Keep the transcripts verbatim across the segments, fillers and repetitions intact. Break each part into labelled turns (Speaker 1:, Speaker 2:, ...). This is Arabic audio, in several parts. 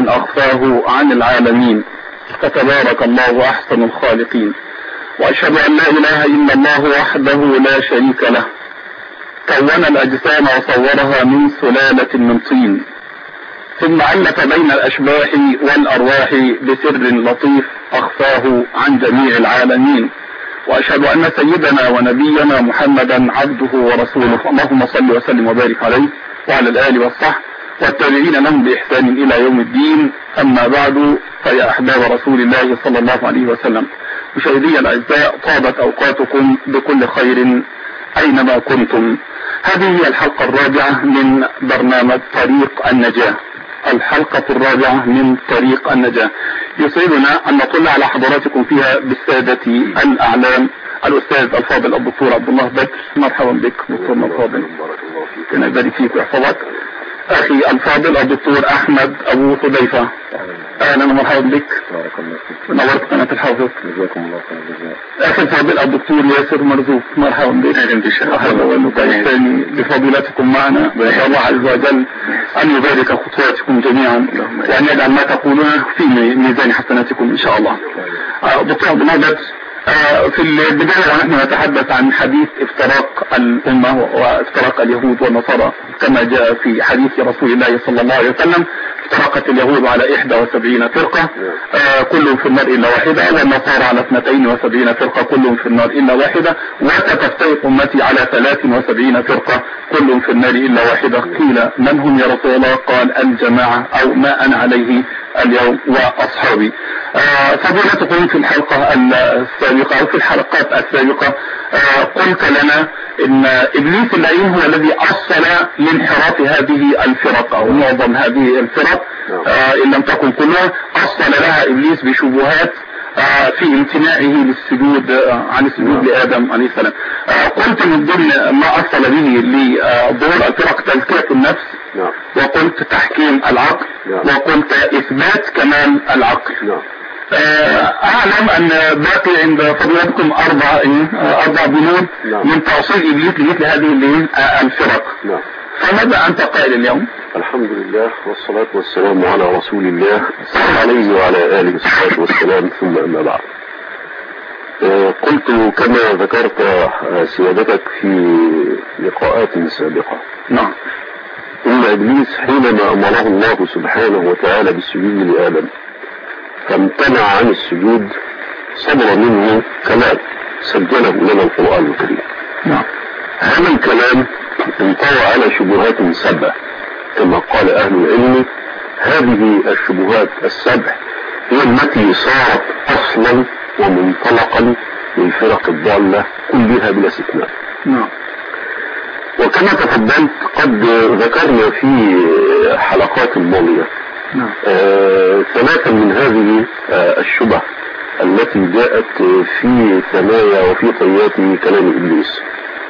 Speaker 1: من أخفاه عن العالمين، فتبارك الله أحسن الخالقين. وأشهد أن لا إله إلا الله وحده لا شريك له، كون الأجسام وصورها من سلالة من طين، ثم ألف بين الأشباح والأرواح بسر لطيف أخفاه عن جميع العالمين. وأشهد أن سيدنا ونبينا محمدا عبده ورسوله، اللهم صل وسلم وبارك عليه وعلى الآل والصحب والتابعين لهم بإحسان إلى يوم الدين. أما بعد، فيا أحباب رسول الله صلى الله عليه وسلم، مشاهدي الأعزاء، طابت أوقاتكم بكل خير أينما كنتم. هذه هي الحلقة الرابعة من برنامج طريق النجاة، الحلقة الرابعة من طريق النجاة. يسعدنا أن نطلع على حضراتكم فيها بالسادة الأعلام، الأستاذ الفاضل الدكتور عبد الله بدر. مرحبا بك دكتورنا الفاضل، ربنا يبارك فيك ويحفظك. أخي الفاضل الدكتور أحمد أبو حذيفة، أهلا ومرحبا بك، نورت قناة الحافظ. أخي الفاضل الدكتور ياسر مرزوق، مرحبا بك. أهلا وسهلا بفضيلتكم معنا، نسأل الله عز وجل أن يبارك خطواتكم جميعا وأن يجعل ما تقولونه في ميزان حسناتكم إن شاء الله. دكتور عبد الله بدر، في البداية نحن نتحدث عن حديث افتراق الأمة وافتراق اليهود والنصارى، كما جاء في حديث رسول الله صلى الله عليه وسلم: افترقت اليهود على إحدى وسبعين فرقة كلهم في النار إلا واحدة، والنصارى على اثنتين وسبعين فرقة كلهم في النار إلا واحدة، وستفترق أمتي على ثلاث وسبعين فرقة كلهم في النار إلا واحدة. قيل: من هم يا رسول الله؟ قال: الجماعة، أو ما أنا عليه اليوم وأصحابي. فضيلتكم في الحلقة السابقة أو في الحلقات السابقة قلت لنا إن إبليس اللعين هو الذي أصل لانحراف هذه الفرق أو معظم هذه الفرق، إن لم تكن كلها، أصل لها إبليس بشبهات في امتناعه للسجود عن السجود لآدم عليه السلام. قلت من ضمن ما أصل به لظهور الفرق تزكية النفس، وقلت تحكيم العقل، وقلت إثبات كمال العقل. أعلم أن باقي عند فضيلتكم أربع أربع بنود من تأصيل إبليس لمثل هذه الفرق، فماذا أنت قائل اليوم؟
Speaker 2: الحمد لله والصلاة والسلام على رسول الله صلى الله عليه وعلى آله وصحبه والسلام، ثم أما بعد. قلت كما ذكرت سيادتك في لقاءات سابقة،
Speaker 1: نعم،
Speaker 2: إن إبليس حينما أمره الله سبحانه وتعالى بالسجود لآدم فامتنع عن السجود، صدر منه كلام سجله لنا القرآن الكريم.
Speaker 1: نعم.
Speaker 2: هذا الكلام انطوى على شبهات سبع، كما قال أهل العلم: هذه الشبهات السبع هي التي صارت أصلا ومنطلقا للفرق الضالة كلها بلا استثناء.
Speaker 1: نعم.
Speaker 2: وكما تفضلت قد ذكرنا في حلقات ماضية
Speaker 1: نعم.
Speaker 2: آه ثلاثا من هذه آه الشبه التي جاءت في ثنايا وفي طيات كلام إبليس.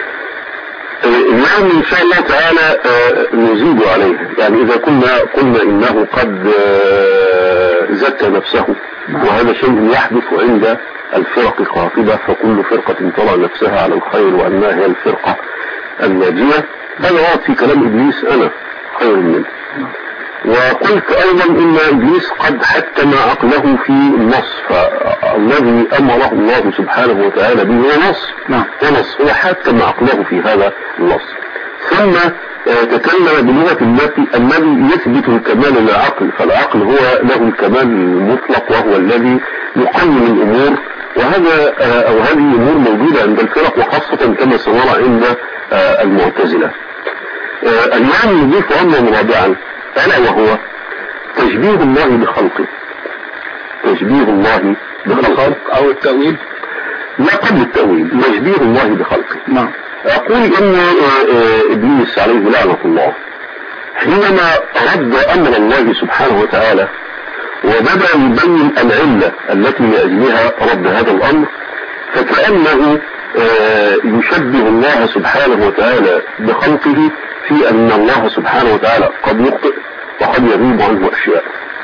Speaker 2: اليوم إن شاء الله تعالى آه نزيد عليها، يعني إذا كنا قلنا إنه قد آه زكى نفسه، وهذا شيء يحدث عند الفرق قاطبة، فكل فرقة ترى نفسها على الخير وأنها هي الفرقة الناجية. هذا ورد في كلام إبليس: أنا خير منه. وقلت أيضا إن إبليس قد حكم عقله في النص، فالذي أمره الله سبحانه وتعالى به هو نص، ونص هو حكم عقله في هذا النص. ثم تكلم بلغة التي الذي يثبت الكمال للعقل، فالعقل هو له الكمال المطلق وهو الذي يقيم الأمور، وهذا أو هذه الأمور موجودة عند الفرق، وخاصة كما سنرى عند المعتزلة. اليوم نضيف أمرا رابعا، ألا وهو تشبيه الله بخلقه. تشبيه الله بخلقه
Speaker 1: أو التأويل،
Speaker 2: لا قبل التأويل، تشبيه الله بخلقه.
Speaker 1: نعم.
Speaker 2: أقول إن إبليس عليه لعنة الله حينما رد أمر الله سبحانه وتعالى وبدأ يبين العلة التي لأجلها رد هذا الأمر، فكأنه يشبه الله سبحانه وتعالى بخلقه في أن الله سبحانه وتعالى قد يخطئ وقد يغيب عنه أشياء.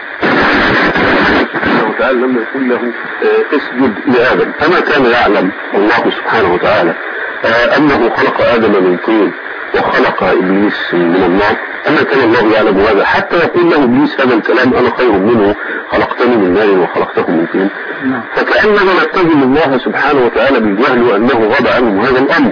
Speaker 2: سبحانه وتعالى لما يقول له اسجد لآدم، فما كان يعلم الله سبحانه وتعالى أنه خلق آدم من طين وخلق إبليس من النار، أما كان الله يعلم هذا حتى يقول له إبليس هذا الكلام أنا خير منه خلقتني من نار وخلقته من طين؟ فكأننا نتهم الله سبحانه وتعالى بالجهل وأنه غاب عنهم هذا الأمر.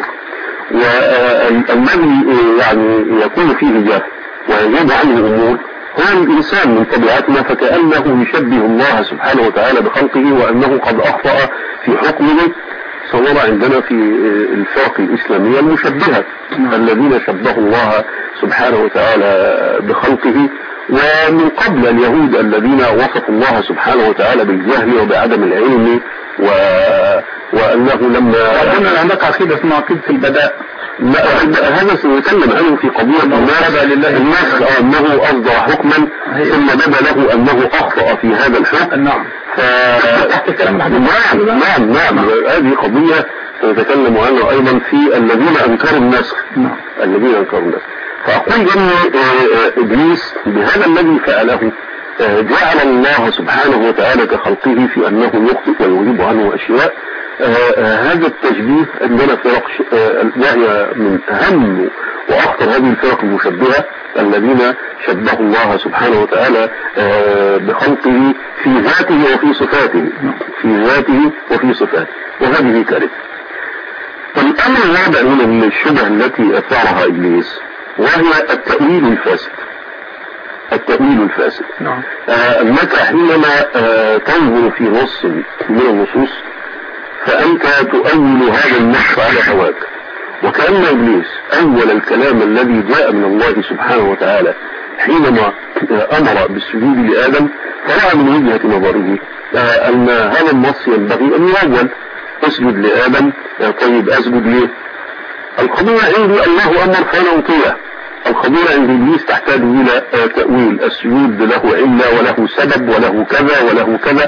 Speaker 2: والذي يعني يكون فيه جهل ويجيب عنه أمور هو الإنسان من طبيعتنا، فكأنه يشبه الله سبحانه وتعالى بخلقه وأنه قد أخطأ في حكمه. صور عندنا في الفرق الإسلامية المشبهة الذين شبهوا الله سبحانه وتعالى بخلقه، ومن قبل اليهود الذين وصفوا الله سبحانه وتعالى بالجهل وبعدم العلم و... وأنه لما
Speaker 1: أظن عندك عقيدة اسمها عقيدة البداء.
Speaker 2: لا هذا سنتكلم عنه في قضية الناس أنه أصدر حكما ثم بدا له أنه أخطأ في هذا الحكم.
Speaker 1: نعم
Speaker 2: ف... نعم نعم نعم هذه قضية سنتكلم عنها أيضا في الذين أنكروا النسخ.
Speaker 1: نعم
Speaker 2: الذين أنكروا النسخ. فأقول أن إبليس بهذا الذي فعله جعل الله سبحانه وتعالى كخلقه في أنه يخطئ ويجيب عنه أشياء. هذا التشبيه عندنا فرق وهي من أهم وأخطر هذه الفرق المشبهة الذين شبهوا الله سبحانه وتعالى بخلقه في ذاته وفي صفاته في ذاته وفي صفاته، وهذه كارثة. الأمر الرابع من الشبه التي أثارها إبليس وهي التأويل الفاسد. التأويل الفاسد
Speaker 1: نعم.
Speaker 2: أنك حينما تنظر في نص من النصوص فأنت تؤول هذا النص على هواك، وكأن إبليس أول الكلام الذي جاء من الله سبحانه وتعالى حينما أمر بالسجود لآدم فرأى من وجهة نظره أن هذا النص ينبغي أن يؤول. اسجد لآدم، طيب أسجد ليه؟ القضية عندي الله أمر فأنا أطيع. القضية عند إبليس تحتاج إلى تأويل. السجود له علة وله سبب وله كذا وله كذا،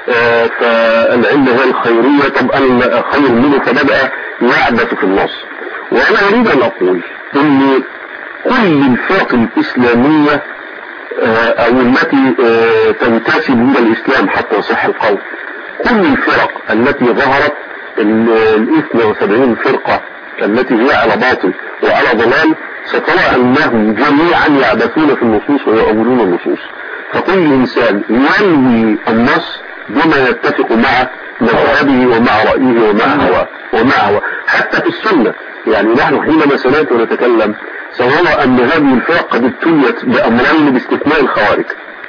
Speaker 2: فالعلة هي الخيرية، طب أنا خير منه، فبدأ يعبث في النص. وأنا أريد أن أقول أن كل الفرق الإسلامية أو التي تنتسب إلى الإسلام حتى يصح القول، كل الفرق التي ظهرت الاثنى وسبعين فرقة التي هي على باطل وعلى ضلال، سترى أنهم جميعا يعبثون في النصوص ويؤولون النصوص. فكل إنسان ينوي النص بما يتفق مع مذهبه ومع رأيه ومع هواه ومع هواه. حتى في السنة يعني نحن حينما سنأتي ونتكلم سنرى أن هذه الفرق قد ابتليت بأمرين باستثناء الخوارج،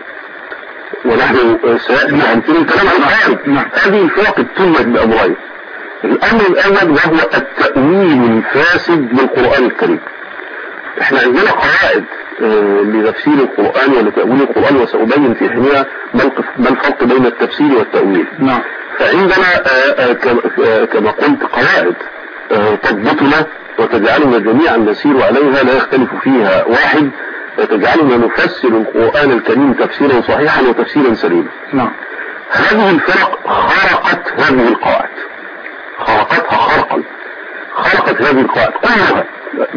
Speaker 2: ونحن سيأتي عن الكلام عن الخوارج. هذه الفرق ابتليت بأمرين. الأمر الأول وهو التأويل الفاسد للقرآن الكريم. احنا عندنا قواعد لتفسير القرآن ولتأويل القرآن، وسأبين في حينها ما الفرق بين التفسير والتأويل.
Speaker 1: نعم.
Speaker 2: فعندنا كما قلت قواعد تضبطنا وتجعلنا جميعا نسير عليها لا يختلف فيها واحد، وتجعلنا نفسر القرآن الكريم تفسيرا صحيحا وتفسيرا سليما.
Speaker 1: نعم.
Speaker 2: هذه الفرق خرقت هذه القواعد، خرقتها خرقا، خرقت هذه القواعد كلها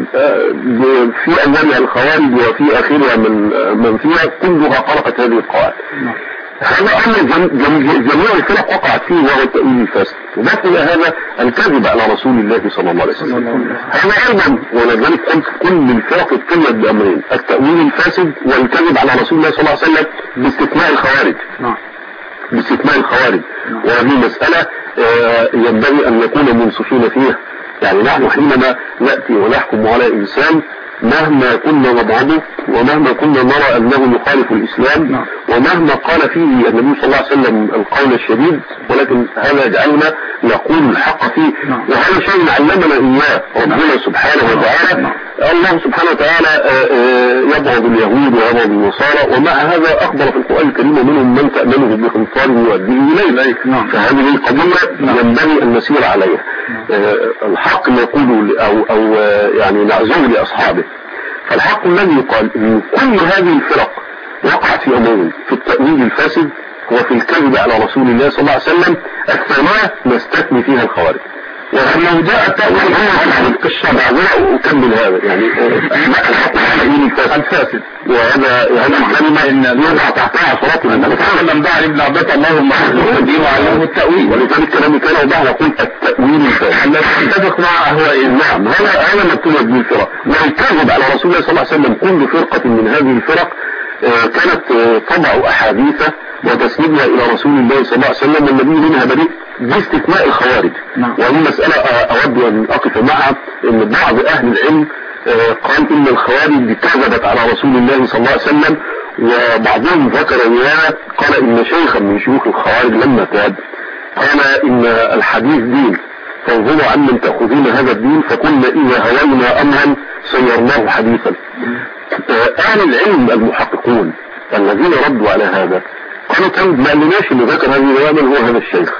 Speaker 2: في أولها الخوارج وفي آخرها من من فيها، كلها خرقت هذه القواعد. هذا أمر جميع الفرق وقعت فيه وهو التأويل الفاسد. وضاف إلى هذا الكذب على رسول الله صلى الله عليه وسلم. هذا أيضا ولذلك قلت كل الفرق ابتلت بأمرين: التأويل الفاسد والكذب على رسول الله صلى الله عليه وسلم باستثناء الخوارج. باستثناء الخوارج. وهذه مسألة ينبغي أن نكون منصفين فيها. يعني نحن حينما نأتي ونحكم على إنسان مهما كنا نبعده ومهما كنا نرى أنه يخالف الإسلام ومهما قال فيه النبي صلى الله عليه وسلم القول الشديد، ولكن هذا يجعلنا نقول الحق فيه. وهذا شيء علمنا إياه ربنا سبحانه وتعالى. الله سبحانه وتعالى يبغض اليهود ويبغض النصارى، ومع هذا أخبر في القرآن الكريم منهم من تأمنه بقنطار يؤديه إليه. فهذه القضية ينبغي أن نسير عليها. الحق نقول أو, أو يعني نعزوه لأصحابه. فالحق الذي يقال أن كل هذه الفرق وقعت في أمرين: في التأويل الفاسد وفي الكذب على رسول الله صلى الله عليه وسلم. الثانية نستثني فيها الخوارج.
Speaker 1: ولو جاء التأويل
Speaker 2: عن الشرع وأكمل هذا يعني الفاسد، وهذا يعني كلمة إن يوضع تحتها عشرات من المتحدث لم دع ابن عباس اللهم دي وعلمه التأويل، ولذلك كلامي كان وضع يقول التأويل الفاسد الذي تتفق مع أهوائه. نعم هذا هذا مكتوب بالفرق، ما الكذب على رسول الله صلى الله عليه وسلم. كل فرقة من هذه الفرق كانت تضع أحاديث وتسندها إلى رسول الله صلى الله عليه وسلم، والنبي منها بريء باستثناء الخوارج. نعم. وهي مسألة أود أن أقف معها، إن بعض أهل العلم قال إن الخوارج كذبت على رسول الله صلى الله عليه وسلم، وبعضهم ذكر رواية قال إن شيخا من شيوخ الخوارج لما تاب قال إن الحديث دين فانظروا عمن تأخذون هذا الدين، فقلنا إذا هوينا أمرا سيرناه حديثا. أهل العلم المحققون الذين ردوا على هذا قالوا كان ما قالناش اللي ذكر هذه الرواية من هو هذا الشيخ،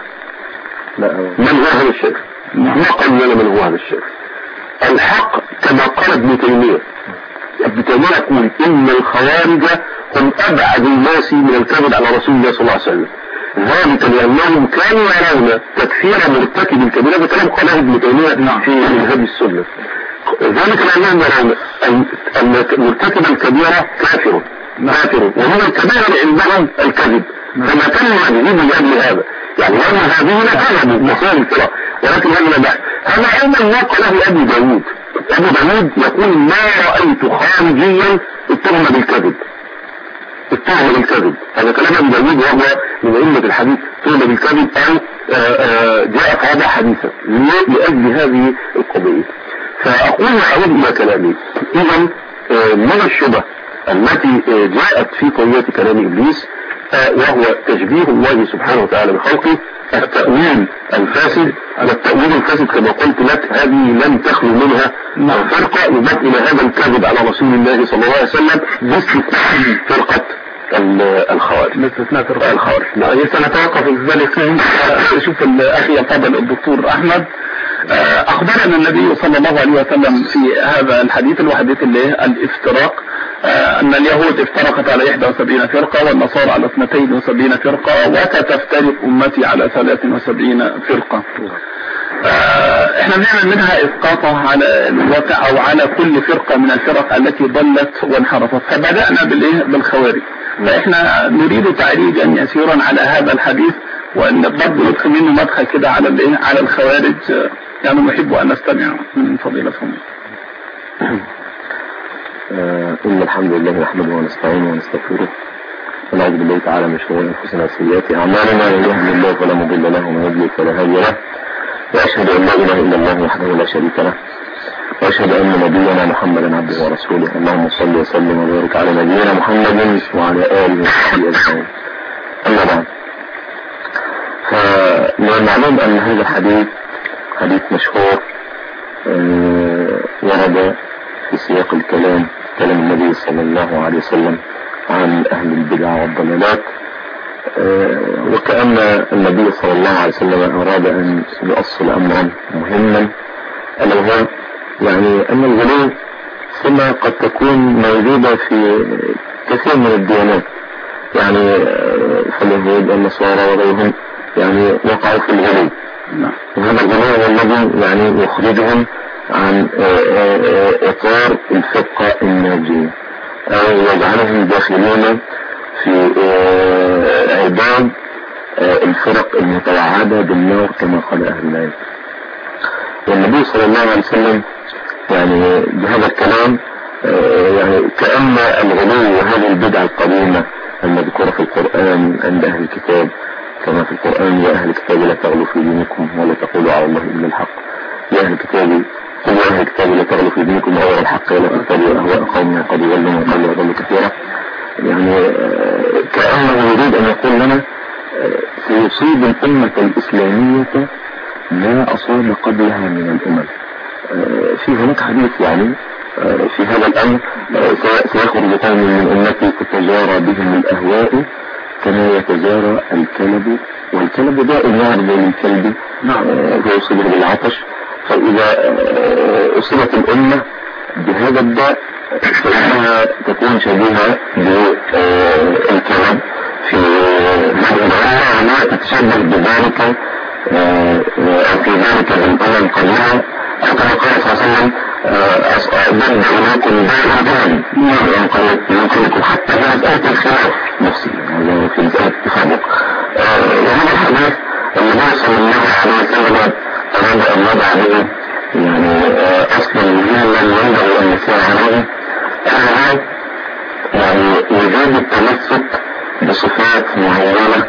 Speaker 2: من هو هذا الشيخ، ما قلنا من هو هذا الشيخ. الحق كما قال ابن تيمية، ابن تيمية يقول إن الخوارج هم أبعد الناس من الكذب على رسول الله صلى الله عليه وسلم، ذلك لأنهم كانوا يرون تكفير مرتكب الكبيرة. هذا كلام قاله ابن تيمية في منهج السنة. ذلك لأنهم يرون أن مرتكب الكبيرة كافر كافر وهو الكبيرة عندهم الكذب، فما كان يجيب لأجل هذا يعني هم هذه كذبوا مسائل الكرة، ولكن هذا لا. هذا أيضا نقل له أبو داود. أبو داود يقول ما رأيت خارجيا اتهم بالكذب اتهم بالكذب. هذا كلام أبو داود وهو من أئمة الحديث، اتهم بالكذب أو جاء في هذا حديثا لأجل هذه القضية. فأقول أعود إلى كلامي. إذا من الشبه التي جاءت في قضية كلام إبليس وهو تشبيه الله سبحانه وتعالى بخلقه، التأويل الفاسد. التأويل الفاسد كما قلت لك هذه لم تخلو منها فرقة يضاف إلى هذا الكذب على رسول الله صلى الله عليه وسلم باستثناء فرقة الخوارج. باستثناء فرقة الخوارج. سنتوقف في ذلك. شوف الأخي الفاضل الدكتور أحمد أخبرنا النبي صلى الله عليه وسلم في هذا الحديث الوحديث اللي الافتراق، أن اليهود افترقت على إحدى وسبعين فرقة والنصارى على اثنتين وسبعين فرقة وستفترق أمتي على ثلاث وسبعين فرقة. احنا بنعمل منها إسقاطها على الواقع أو على كل فرقة من الفرق التي ضلت وانحرفت. فبدأنا بالإيه بالخوارج، فإحنا نريد تعريجا يسيرا على هذا الحديث، وأن برضه ندخل منه مدخل كده على الإيه على الخوارج. يعني نحب أن نستمع من فضيلتهم. إن الحمد لله نحمده ونستعينه ونستغفره ونعوذ بالله تعالى من شرور أنفسنا وسيئات أعمالنا، من يهده الله فلا مضل له ومن يضلل فلا هادي له، وأشهد أن لا إله إلا الله وحده لا شريك له، وأشهد أن نبينا محمدا عبده ورسوله. اللهم صل وسلم وبارك على نبينا محمد وعلى آله وصحبه أجمعين. أما بعد، فمن المعلوم أن هذا الحديث حديث مشهور ورد في سياق الكلام كلام النبي صلى الله عليه وسلم عن أهل البدع والضلالات، وكأن النبي صلى الله عليه وسلم أراد أن يؤصل أمرا مهما، ألا وهو يعني أن الغلو ثم قد تكون موجودة في كثير من الديانات، يعني فاليهود والنصارى وغيرهم يعني وقعوا في الغلو، وهذا الغلو هو الذي يعني يخرجهم عن إطار الفقه الناجية أو يجعلهم داخلين في عباد الفرق المتوعدة بالنار كما قال أهل العلم. والنبي صلى الله عليه وسلم يعني بهذا الكلام يعني كأن الغلو وهذه البدعة القديمة المذكورة في القرآن عند أهل الكتاب، كما في القرآن يا أهل الكتاب لا تغلوا في دينكم ولا تقولوا على الله إلا الحق، يا أهل الكتاب قل يا أهل الكتاب لا تغلوا في دينكم غير الحق ولا تتبعوا أهواء قوم قد ضلوا وضلوا وضلوا كثيرا. يعني كأنه يريد أن يقول لنا سيصيب الأمة الإسلامية ما أصاب قبلها من الأمم. في هناك حديث يعني في هذا الأمر سيخرج قوم من أمتي تتجارى بهم الأهواء كما يتجارى الكلب، والكلب داء يعرض للكلب فيصيبه بالعطش، فإذا أصيبت الأمة بهذا الداء فإنها تكون شبيهة بالكلب في هذا العالم، تتشبه بذلك أو في ذلك الأمم قليلا، أو كما قال صلى الله عليه وسلم ضد إليكم دائما ينقلكم حتى في مسألة الخلاف نفسه، يعني في مسألة التفرق. وهذا الحديث النبي صلى الله عليه وسلم أراد أن يضع به يعني أصلا مهما ينبغي أن يسير عليه، أنه يعني وجود التمسك بصفات معينة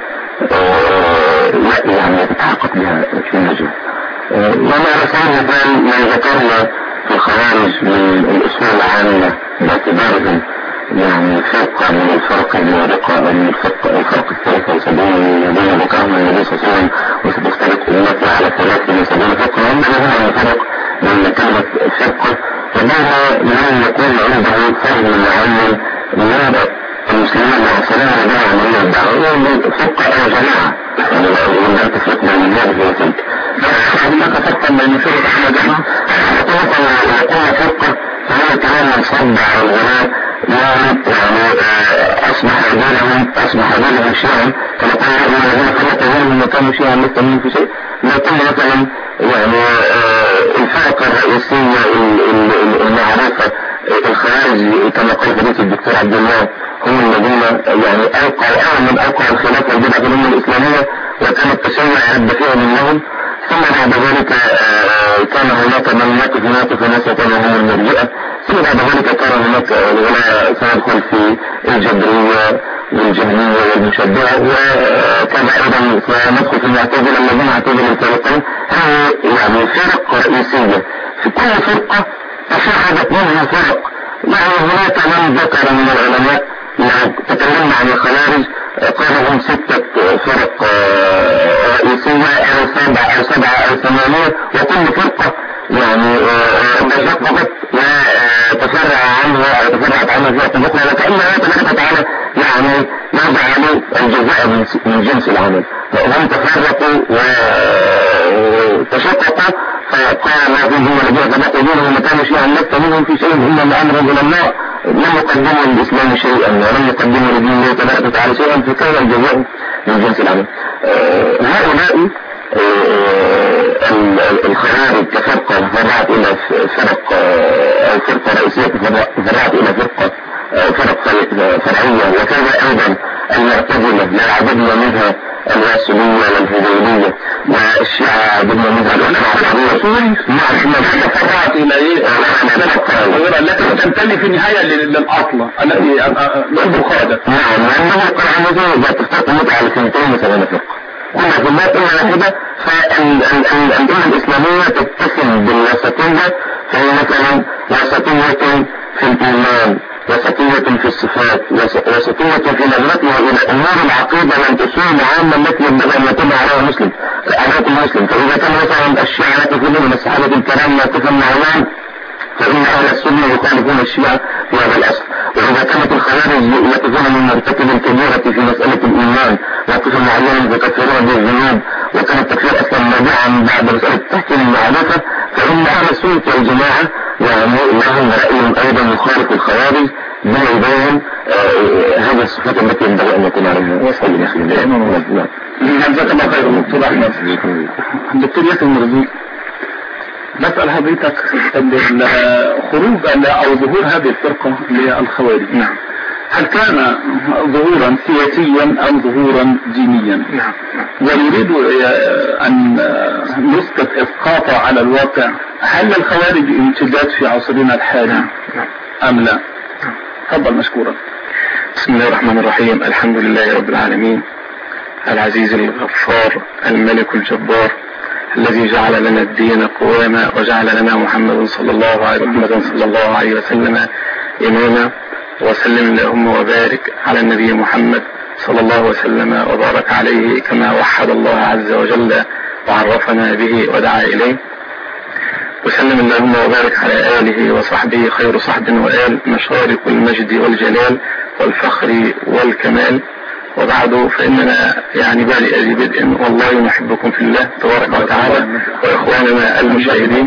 Speaker 2: لا يعني تتحقق بها في النجوى. وما رسال مثال ما ذكرنا في الخوارج من الأصول العامة باعتبارهم يعني فرقة من الفرق الموارقة من الفرق الفرق الثلاثة وسبعين الذين ذكرهم النبي صلى الله عليه وسلم وستفترق أمتي على ثلاثة وسبعين فرقة، هم هذا الفرق من كلمة فرقة، فماذا لم يكون عنده فهم معين من المسلمين معصرين رجاء عملية الدعوة فرقة أو جماعة، يعني لو لا تفرق بين هذه وتلك. هناك فرقة بين فرق أحمد جماعة يكون فرقة فهي كمان منصب على الغلاء يعني أصبح رجالهم أصبح رجالهم شيئا كما قال الذين فرقوا هم كانوا شيئا لست منهم في شيء، لكن مثلا يعني الفرق الرئيسية المعروفة الخوارج كما قال حديث الدكتور عبد الله هم الذين يعني أوقعوا أول من أوقعوا الخلافة والبدعة في الأمة الإسلامية وكان التشيع رد فيهم منهم. ثم بعد ذلك كان هناك من يقف يناقف الناس وكانوا هم المرجئة. ثم بعد ذلك كان هناك الغلاء سندخل في الجبرية والجهمية والمشبهة، وكان أيضا سندخل في المعتزلة الذين اعتزلوا الفريقين. هذه يعني فرق رئيسية، في كل فرقة تشعبت منها فرق. يعني هناك من ذكر من العلماء لو تكلمنا عن الخوارج قالوا هم ستة فرق رئيسية أو سبعة أو سبعة أو ثمانية، وكل فرقة يعني تشققت وتفرع عنها أو تفرعت عنها فرقة أخرى، وكأنها تبارك وتعالى يعني يجعل الجزاء من جنس العمل. هم تفرقوا وتشققوا فقال الله فيهم الذين تبقوا دونهم مكان شيئا لست منهم في شيء إلا لأمر إلى الله، لم يقدموا للإسلام شيئا ولم يقدموا لدين الله تبارك وتعالى شيئا، فكان الجزاء من جنس العمل. هؤلاء الخوارج كفرقة فرعت إلى فرق أو فرقة رئيسية فرعت إلى فرقة فرق فرعية، وكذا أيضا المعتزلة لا عددنا منها الواسلية والهذيلية والشيعة عددنا منها الأشعرية. ما فرعت إلى إيه؟ التي تنتمي في النهاية للأصل التي عنده خادة. نعم، لأنه قال عنه إذا تفتق متعة لسنتين مثلا فرقة كنا في الله إلا واحدة، فالأمة الإسلامية تتسم بالوسطية، فهي مثلا وسطية في الإيمان، وسطية في الصفات، وسطية في نظرتها إلى أمور العقيدة والأصول العامة التي ينبغي أن يتبع عليها المسلم على المسلم. فإذا كان مثلا الشيعة يقولون من الصحابة الكرام موقفا معين، فإن أهل السنة يخالفون الشيعة في هذا الأصل. وإذا كانت الخوارج يقفون من مرتكب الكبيرة في مسألة الإيمان موقفا معينا يكفرون بالذنوب، وكان التكفير أصلا نابعا بعد مسألة التحكيم المعروفة، فإن أهل السنة والجماعة يعني لهم رأي أيضا يخالف الخوارج بما يبين هذه الصفات التي ينبغي أن يكون عليها. وصل لله. جزاك الله خير دكتور أحمد. دكتور ياسر مرزوق، بسأل حضرتك خروج أو ظهور هذه الفرقة للخوارج، نعم، هل كان ظهورا سياسيا أو ظهورا دينيا؟ نعم. ويريد أن نسقط إسقاطه على الواقع، هل الخوارج امتداد في عصرنا الحالي أم لا؟ تفضل مشكورا.
Speaker 3: بسم الله الرحمن الرحيم، الحمد لله رب العالمين، العزيز الغفار، الملك الجبار، الذي جعل لنا الدين قواما وجعل لنا محمد صلى الله عليه محمد صلى الله عليه وسلم إماما، وسلم اللهم وبارك على النبي محمد صلى الله وسلم وبارك عليه كما وحد الله عز وجل وعرفنا به ودعا إليه، وسلم اللهم وبارك على آله وصحبه خير صحب وآل مشارق المجد والجلال والفخر والكمال. وبعد فإننا يعني بادئ ذي بدء والله نحبكم في الله تبارك وتعالى وإخواننا المشاهدين.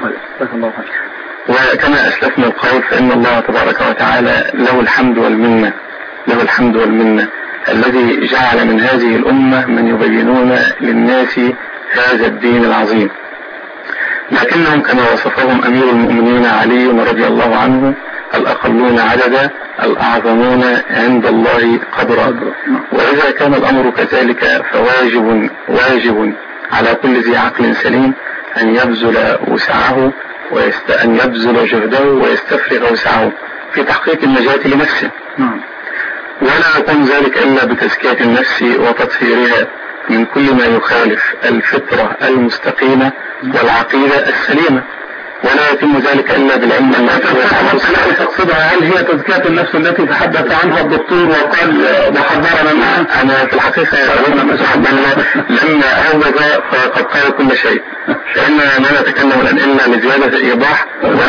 Speaker 3: وكما أسلفنا القول فإن الله تبارك وتعالى له الحمد والمنة له الحمد والمنة الذي جعل من هذه الأمة من يبينون للناس هذا الدين العظيم، لكنهم كما وصفهم أمير المؤمنين علي رضي الله عنه الأقلون عددا الأعظمون عند الله قدرا. وإذا كان الأمر كذلك فواجب واجب على كل ذي عقل سليم أن يبذل وسعه ويست... أن يبذل جهده ويستفرغ وسعه في تحقيق النجاة لنفسه، ولا يكون ذلك إلا بتزكية النفس وتطهيرها من كل ما يخالف الفطرة المستقيمة والعقيدة السليمة، ولا يتم ذلك إلا بالعلم التي
Speaker 1: تقصدها. هل هي تزكية النفس التي تحدث عنها الدكتور وقال وحضرنا معها؟
Speaker 3: أنا في الحقيقة لما أوجد فقد قال كل شيء، فإن لا نتكلم الآن إلا لزيادة إيضاح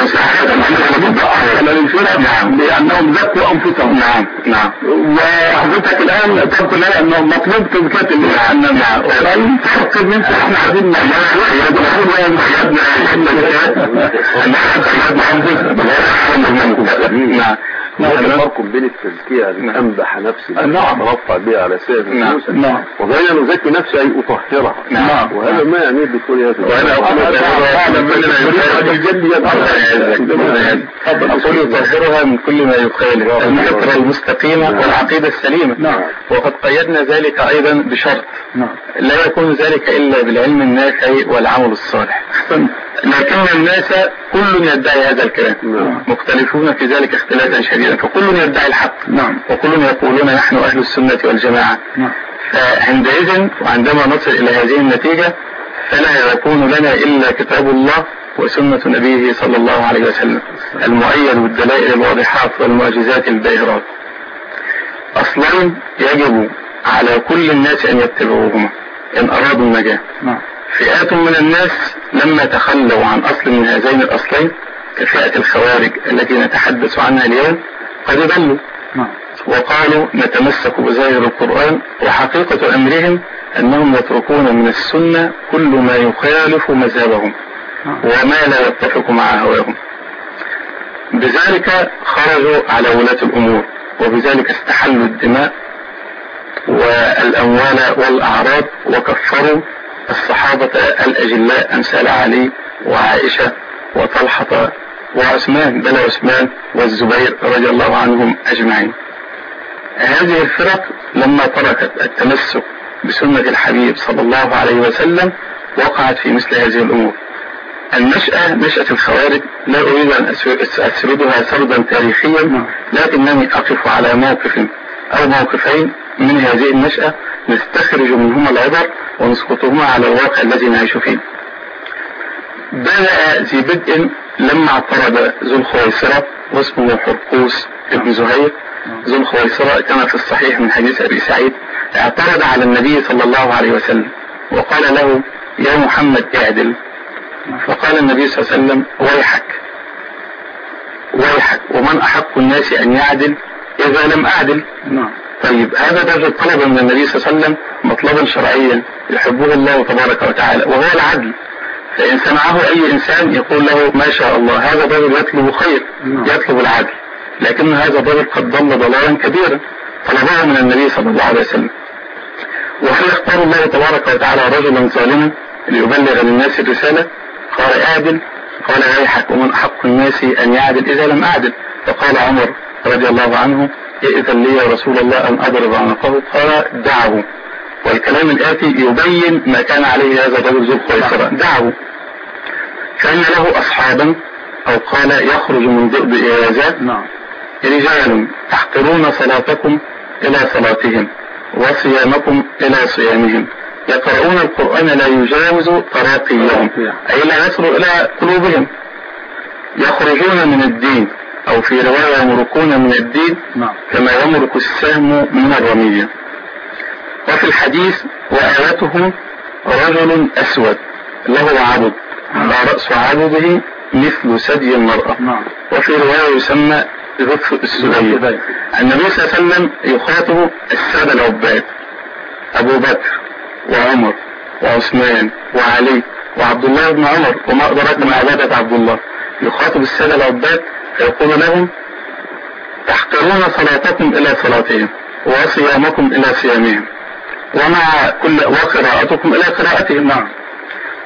Speaker 1: نعم لأنهم ذكوا أنفسهم.
Speaker 3: نعم نعم.
Speaker 1: وحضرتك الآن تقول لنا أنه مطلوب تزكية النفس.
Speaker 3: نعم نعم.
Speaker 1: وقال تحقق منك إحنا عايزين
Speaker 2: نعم. هذا الفرق بين التزكية أن أنبح نفسي أترفع بها على سيد النفوس وبين أن أزكي نفسي أي أطهرها.
Speaker 1: نعم.
Speaker 2: وهذا ما يعني بكل هذا.
Speaker 3: وأنا أقول أقول يطهرها من كل ما يخالف الفطرة المستقيمة والعقيدة السليمة. وقد قيدنا ذلك أيضا بشرط لا يكون ذلك إلا بالعلم النافع والعمل الصالح. لكن الناس كل يدعي هذا الكلام، مختلفون في ذلك اختلافا شديدا، فكل يدعي الحق وكل يقولون نحن أهل السنة والجماعة. فعندئذ وعندما نصل إلى هذه النتيجة فلا يكون لنا إلا كتاب الله وسنة نبيه صلى الله عليه وسلم المؤيد بالدلائل الواضحات والمعجزات الباهرات. أصلا يجب على كل الناس أن يتبعوهما إن أرادوا النجاة. فئات من الناس لما تخلوا عن أصل من هذين الأصلين كفئة الخوارج التي نتحدث عنها اليوم قد ضلوا وقالوا نتمسك بظاهر القرآن، وحقيقة أمرهم أنهم يتركون من السنة كل ما يخالف مذهبهم وما لا يتفق مع هواهم. بذلك خرجوا على ولاة الأمور، وبذلك استحلوا الدماء والأموال والأعراض وكفروا الصحابة الأجلاء أمثال علي وعائشة وطلحة وعثمان بل عثمان والزبير رضي الله عنهم أجمعين. هذه الفرق لما تركت التمسك بسنة الحبيب صلى الله عليه وسلم وقعت في مثل هذه الأمور. النشأة نشأة الخوارج لا أريد أن أسردها سردا تاريخيا، لكنني أقف على موقف أو موقفين من هذه النشأة نستخرج منهما العبر ونسقطهما على الواقع الذي نعيش فيه. بدأ ذي بدء لما اعترض ذو الخويصرة واسمه حرقوس ابن زهير. ذو الخويصرة كما في الصحيح من حديث أبي سعيد اعترض على النبي صلى الله عليه وسلم وقال له يا محمد اعدل. فقال النبي صلى الله عليه وسلم ويحك ويحك ومن أحق الناس أن يعدل إذا لم أعدل. طيب هذا الرجل طلب من النبي صلى الله عليه وسلم مطلبا شرعيا يحبه الله تبارك وتعالى وهو العدل. فإن سمعه أي إنسان يقول له ما شاء الله هذا الرجل يطلب خير يطلب العدل، لكن هذا الرجل قد ضل ضلالا كبيرا طلبه من النبي صلى الله عليه وسلم. وهل يختار الله تبارك وتعالى رجلا ظالما ليبلغ للناس الرسالة؟ قال اعدل. قال ويحك ومن أحق الناس أن يعدل إذا لم أعدل. فقال عمر رضي الله عنه إذن لي يا رسول الله أن أضرب عنقه. قال دعه. والكلام الآتي يبين ما كان عليه هذا الرجل ذو الخويصرة. دعه. كان له أصحابا أو قال يخرج من ذئب إيازات رجال تحقرون صلاتكم إلى صلاتهم وصيامكم إلى صيامهم يقرؤون القرآن لا يجاوز تراقيهم أي لا يصل إلى قلوبهم، يخرجون من الدين أو في رواية يمرقون من الدين كما يمرق السهم من الرمية. وفي الحديث وآياتهم رجل أسود له عبد على رأس عبده مثل ثدي المرأة. وفي رواية يسمى ذف السليم. النبي صلى الله عليه وسلم يخاطب السادة العباد أبو بكر وعمر وعثمان وعلي وعبد الله بن عمر وما أدرك ما عبادة عبد الله. يخاطب السادة العباد فيقول لهم تحقرون صلاتكم إلى صلاتهم وصيامكم إلى صيامهم ومع كل وقراءتكم إلى قراءتهم.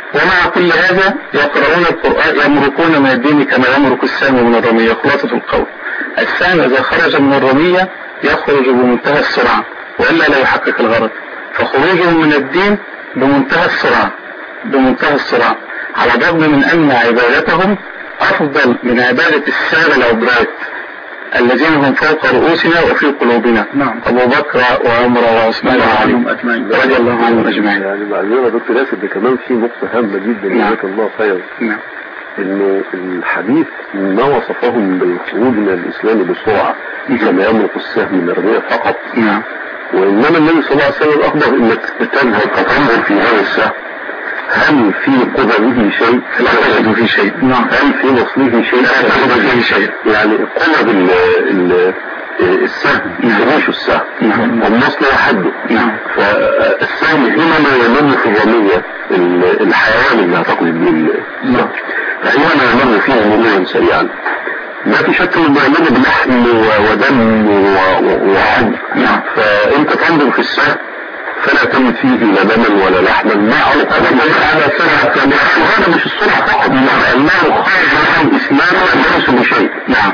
Speaker 3: ومع كل هذا يقرؤون القرآن يمرقون من الدين كما يمرق السهم من الرمية. خلاصة القول: السهم إذا خرج من الرمية يخرج بمنتهى السرعة وإلا لا يحقق الغرض، فخروجهم من الدين بمنتهى السرعة بمنتهى السرعة على الرغم من أن عبادتهم أفضل من عبادة السادة العباد الذين هم فوق رؤوسنا وفي قلوبنا. نعم. أبو بكر وعمر وعثمان وعلي
Speaker 1: أجمعين
Speaker 3: رضي الله عنهم أجمعين.
Speaker 2: يعني معلومة دكتور ياسر ده كمان في نقطة هامة جدا.
Speaker 3: نعم.
Speaker 2: جزاك الله خير.
Speaker 3: نعم.
Speaker 2: إنه الحديث ما وصفهم بالخروج من الإسلام بسرعة كما يمرق السهم من الرمية فقط.
Speaker 3: نعم.
Speaker 2: وإنما النبي صلى الله عليه وسلم أخبر إنك تذهب تنظر في هذا السهم هل في قدمه شيء؟
Speaker 3: لا تجد فيه شيء.
Speaker 2: نعم. هل في نصله شيء؟
Speaker 3: لا تجد فيه شيء.
Speaker 2: يعني قدم السهم فراش السهم.
Speaker 3: نعم.
Speaker 2: والنصل حده.
Speaker 3: نعم.
Speaker 2: فالسهم حينما يمر في الرمية الحيوان اللي هتقضي به السهم فحينما يمر فيه مرورا سريعا ما في شك انه يمر بلحم ودم وعظم.
Speaker 3: نعم.
Speaker 2: فانت تنظر في السهم فلا تمت فيه لا دما ولا لحما ما علق على سرعة. وهذا مش السرعة فقط لأنه خارج عن إسلامه ليس بشيء. نعم.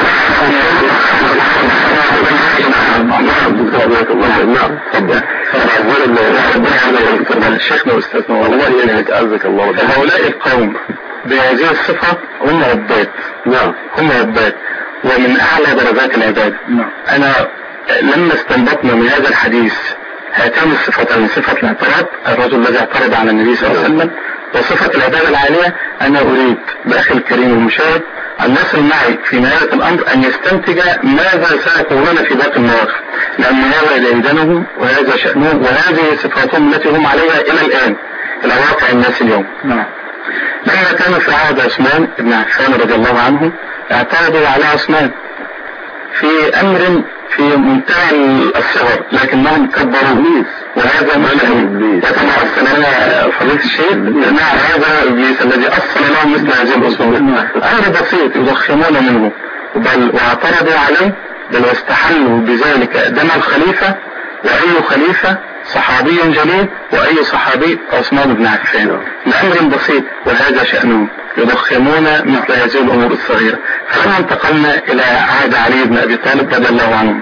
Speaker 2: نعم.
Speaker 3: شيخنا واستاذنا والله
Speaker 2: يلهك أعزك الله.
Speaker 3: هؤلاء القوم بهذه الصفة هم عباد.
Speaker 2: نعم.
Speaker 3: هم عباد ومن أعلى درجات العبادة.
Speaker 2: نعم.
Speaker 3: أنا لما استنبطنا من هذا الحديث هاتان الصفتين: صفة الاعتراض الرجل الذي اعترض على النبي صلى الله عليه وسلم، وصفة العبادة العالية. أنا أريد بأخي الكريم المشاهد أن يصل معي في نهاية الأمر أن يستنتج ماذا سيقولون في باقي المواقف، لأن هذا ديدنهم وهذا شأنهم وهذه صفاتهم التي هم عليها إلى الآن إلى واقع الناس اليوم.
Speaker 2: نعم.
Speaker 3: لما كانوا في عهد عثمان بن عفان رضي الله عنه اعترضوا على عثمان في أمر في منتهى الصغر لكنهم كبروا، وهذا مشهد يتمثل لنا فضيلة الشيخ مع هذا إبليس الذي أصل لهم مثل هذه الأصول. أمر بسيط يضخمون منه بل واعترضوا عليه بل واستحلوا بذلك دم الخليفة، وأي خليفة صحابي جليل وأي صحابي عثمان بن عفان، لأمر بسيط وهذا شأنهم يضخمون مثل هذه الأمور الصغيرة. فلما انتقلنا إلى عهد علي بن أبي طالب رضي الله عنه،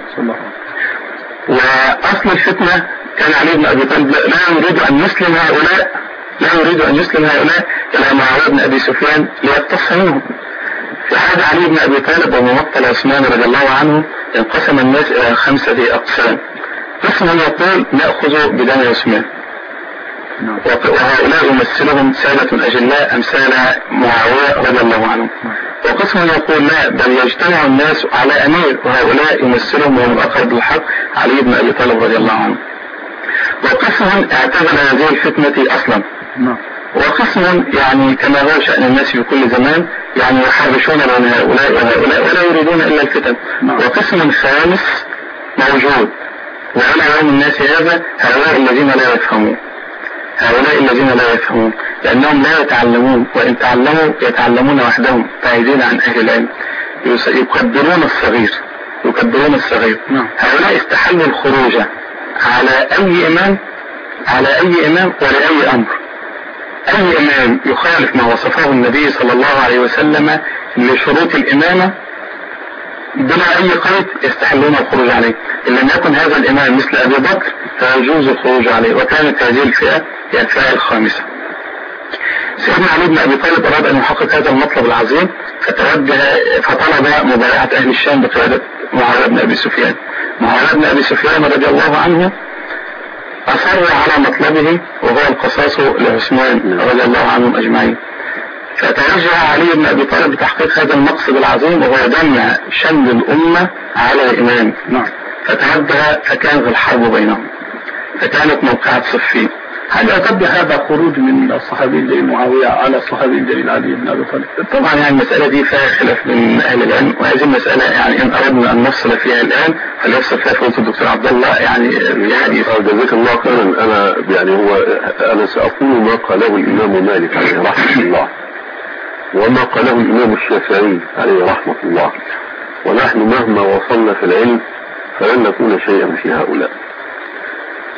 Speaker 3: وأصل الفتنة كان علي بن أبي طالب لا يريد أن يسلم هؤلاء لا يريد أن يسلم هؤلاء إلى معاوية بن أبي سفيان ليقتص منهم. في عهد علي بن أبي طالب وممثل عثمان رضي الله عنه انقسم الناس إلى خمسة أقسام. قسم يقول نأخذ بدم عثمان، وهؤلاء يمثلهم سادة أجلاء أمثال معاوية رضي الله عنه. وقسم يقول لا بل يجتمع الناس على أمير، وهؤلاء يمثلهم وهم أقرب الحق علي بن أبي طالب رضي الله عنه. وقسم اعتزل هذه الفتنة أصلا، وقسم يعني كما هو شأن الناس في كل زمان يعني يحرشون بين هؤلاء وهؤلاء ولا يريدون إلا الفتن. وقسم خامس موجود وعلى يوم الناس هذا هؤلاء الذين لا يفهمون هؤلاء الذين لا يفهمون لأنهم لا يتعلمون، وإن تعلموا يتعلمون وحدهم بعيدين عن أهل العلم، يكبرون الصغير يكبرون الصغير. هؤلاء استحلوا الخروج على أي إمام على أي إمام ولأي أمر. أي إمام يخالف ما وصفه النبي صلى الله عليه وسلم لشروط الإمامة بلا أي قيد يستحلون الخروج عليه. إن لم يكن هذا الإمام مثل أبي بكر فيجوز الخروج عليه، وكانت هذه الفئة هي الفئة الخامسة. سيدنا علي بن أبي طالب أراد أن يحقق هذا المطلب العظيم فتوجه فطلب مبايعة أهل الشام بقيادة معاوية بن أبي سفيان. معاوية بن أبي سفيان رضي الله عنه أصر على مطلبه وهو القصاص لعثمان رضي الله عنهم أجمعين. فتوجه علي بن أبي طالب بتحقيق هذا المقصد العظيم وهو جمع شمل الأمة على الإمام. فتوجه فكانت الحرب بينهم، فكانت موقعة صفين.
Speaker 1: هل يعتبر هذا خروج من الصحابي الجليل معاوية على الصحابي الجليل علي بن أبي طالب؟
Speaker 3: طبعا يعني المسألة دي فيها خلاف من أهل العلم، وهذه المسألة يعني إن أردنا أن نفصل فيها الآن فليفصل فيها فضيلة الدكتور عبد الله يعني في حديث.
Speaker 2: جزاك الله خيرا. أنا يعني هو أنا سأقول ما قاله الإمام مالك عليه رحمة الله وما قاله الإمام الشافعي عليه رحمة الله، ونحن مهما وصلنا في العلم فلن نكون شيئا في هؤلاء.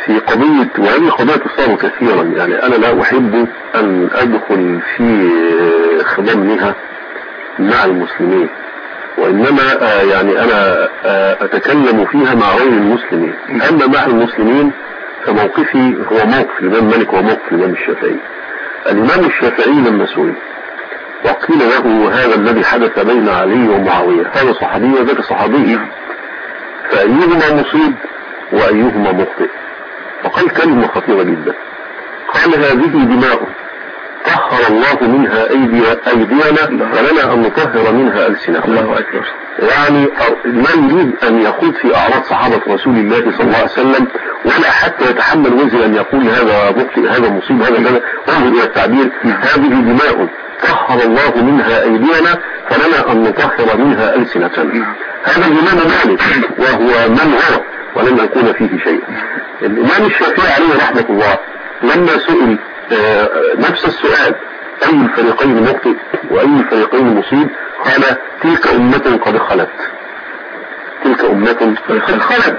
Speaker 2: في قضية، وهذه قضية تصاب كثيرا، يعني أنا لا أحب أن أدخل في خضمها مع المسلمين، وإنما آه يعني أنا آه أتكلم فيها مع غير المسلمين. أما مع المسلمين فموقفي هو موقف الإمام مالك وموقف الإمام الشافعي. الإمام الشافعي لما سئل وقيل له هذا الذي حدث بين علي ومعاوية، هذا صحابي وذاك صحابي، فأيهما مصيب وأيهما مخطئ؟ فقال كلمة خطيرة جدا، قال هذه دماء طهر الله منها أيدي أيدينا ولنا أن نطهر منها ألسنة.
Speaker 3: الله أكبر.
Speaker 2: يعني لا يريد أن يخوض في أعراض صحابة رسول الله صلى الله عليه وسلم، ولا حتى يتحمل وزر أن يقول هذا مخطئ هذا مصيب هذا كذا، وانظر إلى التعبير هذه دماء طهر الله منها أيدينا فلنا أن نطهر منها ألسنتنا. هذا الإمام مالك وهو من هو ولم يكون فيه شيء. الإمام الشافعي عليه رحمة الله لما سئل آه نفس السؤال أي الفريقين مخطئ وأي الفريقين مصيب، قال تلك أمة قد خلت، تلك أمة قد خلت.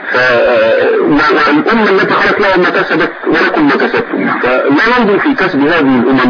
Speaker 2: فالأمة التي خلت لها ما كسبت ولكم ما كسبتم، فلا ننظر في كسب هذه الأمم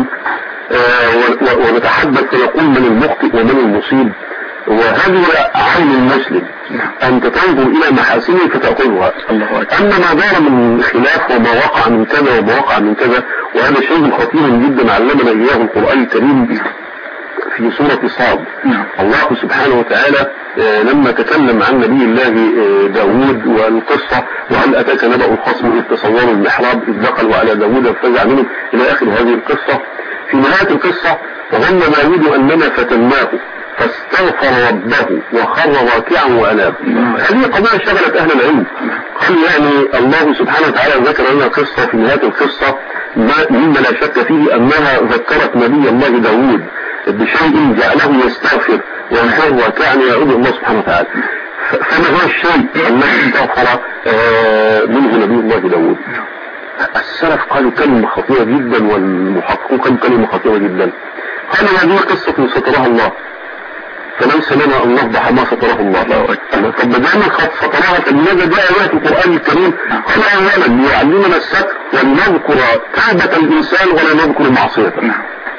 Speaker 2: آه ونتحدث ونقول من المخطئ ومن المصيب، وهذه عين المسلم أنت تنظر إلى محاسنه فتأخذها. أما ما دار من خلاف وما وقع من كذا وما وقع من كذا، وهذا شيء خطير جدا علمنا إياه القرآن الكريم في سورة صاد. الله سبحانه وتعالى لما تكلم عن نبي الله داود والقصة وهل أتاك نبأ الخصم إذ تصوروا المحراب إذ دخلوا على داود ففزع منهم إلى آخر هذه القصة. في نهاية القصة وظن داود أننا فتناه فاستغفر ربه وخر راكعا وأناب. هذه قضايا شغلت أهل العلم. قال يعني الله سبحانه وتعالى ذكر لنا قصة في نهاية القصة مما لا شك فيه أنها ذكرت نبي الله داود بشيء جعله يستغفر ويخر راكعا يعود الله سبحانه وتعالى. فما هو الشيء الذي استغفر منه نبي الله داود؟ السلف قالوا كلمة خطيرة جدا والمحققون قالوا كلمة خطيرة جدا. قالوا هذه قصة سترها الله فليس لنا أن نفضح ما ستره الله. طب دائما قد سترها، فلماذا جاء آيات القرآن الكريم قال أولا ليعلمنا الستر ولنذكر توبة الإنسان ولا نذكر معصيته.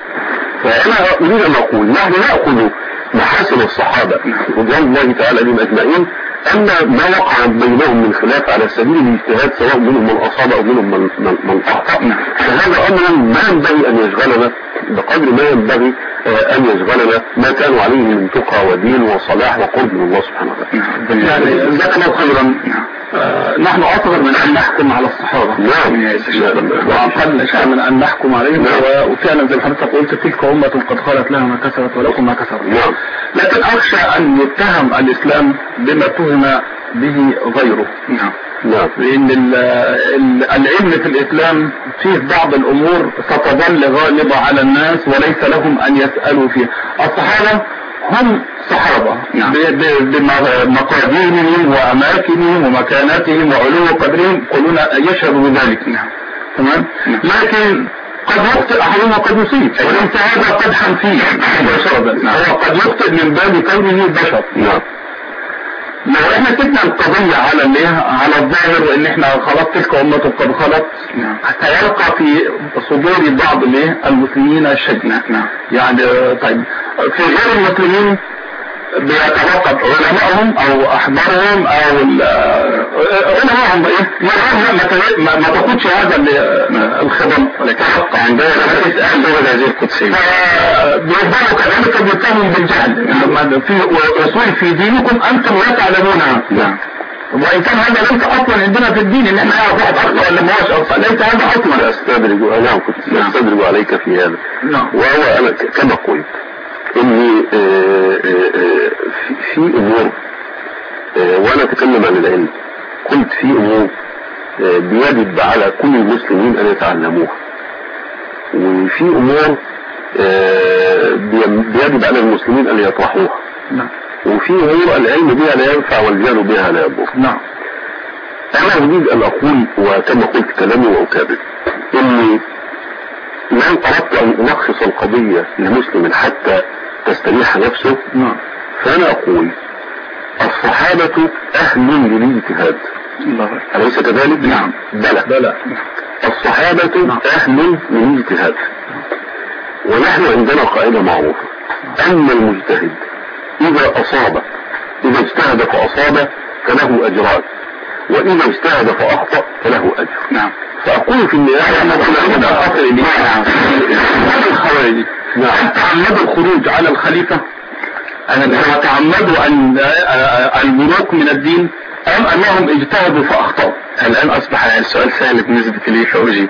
Speaker 2: فأنا أريد أن أقول نحن نأخذ محاسن الصحابة رضوان الله تعالى عليهم أجمعين، أما ما وقع بينهم من خلاف على سبيل الاجتهاد سواء منهم من أصاب أو منهم من, من, من أخطأ، فهذا أمر ما ينبغي أن يشغلنا بقدر ما ينبغي أن يشغلنا ما كانوا عليه من تقى ودين وصلاح وقرب من الله سبحانه وتعالى.
Speaker 3: يعني جزاك الله خيرا. آه نحن أصغر من أن نحكم على الصحابة،
Speaker 2: نعم،
Speaker 3: وأقل شيء من أن نحكم عليهم، نعم. وفعلا زي ما حضرتك قلت تلك أمة قد خلت لها ما كسبت ولكم ما كسبت،
Speaker 2: نعم.
Speaker 3: لكن أخشى أن يتهم الإسلام بما اتهم به غيره. نعم.
Speaker 2: نعم.
Speaker 3: لأن العلم في الإسلام فيه بعض الأمور ستظل غالبة على الناس وليس لهم أن يسألوا فيها. الصحابة هم صحابة، نعم. بمقاديرهم وأماكنهم ومكاناتهم وعلو قدرهم كلنا يشهد بذلك. نعم. تمام. لكن قد يخطئ أحدهم وقد يصيب، وليس هذا قدحا فيه بشرا، هو قد يخطئ من باب كونه بشر.
Speaker 2: نعم.
Speaker 3: لو احنا سيبنا القضية على اللي على الظاهر ان احنا خلاص تلك امة قد خلت، سيلقى في صدور بعض المسلمين الشجنة. يعني طيب في غير المسلمين بيتوقف علمائهم او احبارهم او علمائهم ايه ما ما تاخدش هذا الخدم ولكن عندها تسأل دول هذه القدسية بيظهروا كذلك بيتهم بالجهل في وصول في دينكم انتم لا تعلمونها. نعم. وإن كان هذا ليس أصلا عندنا في الدين إن احنا نعرف واحد أخطأ ولا ما هوش أخطأ، ليس هذا أصلا.
Speaker 2: أستدرج أنا كنت أستدرج عليك في هذا.
Speaker 3: نعم.
Speaker 2: وهو أنا كما قلت إني في أمور وأنا أتكلم عن العلم قلت في أمور بيجب على كل المسلمين أن يتعلموها، وفي أمور بيجب على المسلمين أن يطرحوها.
Speaker 3: نعم.
Speaker 2: وفي أمور العلم بها لا ينفع والجهل بها لا يضر.
Speaker 3: نعم.
Speaker 2: أنا أريد أن أقول وكما قلت كلامي وأكابر إني من أردت أن ألخص القضية لمسلم حتى تستريح نفسه.
Speaker 3: نعم.
Speaker 2: فأنا أقول الصحابة أهل للاجتهاد. أليس كذلك؟
Speaker 3: نعم.
Speaker 2: بلى بلى الصحابة أهل من اجتهاد، ونحن عندنا قاعدة معروفة أن المجتهد إذا أصاب إذا اجتهد فأصاب فله أجران، وإذا اجتهد فأخطأ فله أجر.
Speaker 3: نعم.
Speaker 2: فأقول في النهاية أن الخوارج
Speaker 1: نعم تعمدوا الخروج على الخليفة، أنا تعمدوا أن الملوك من الدين، أم أنهم اجتهدوا فأخطأوا؟
Speaker 3: الآن أصبح السؤال سهل بالنسبة لي فأجيب.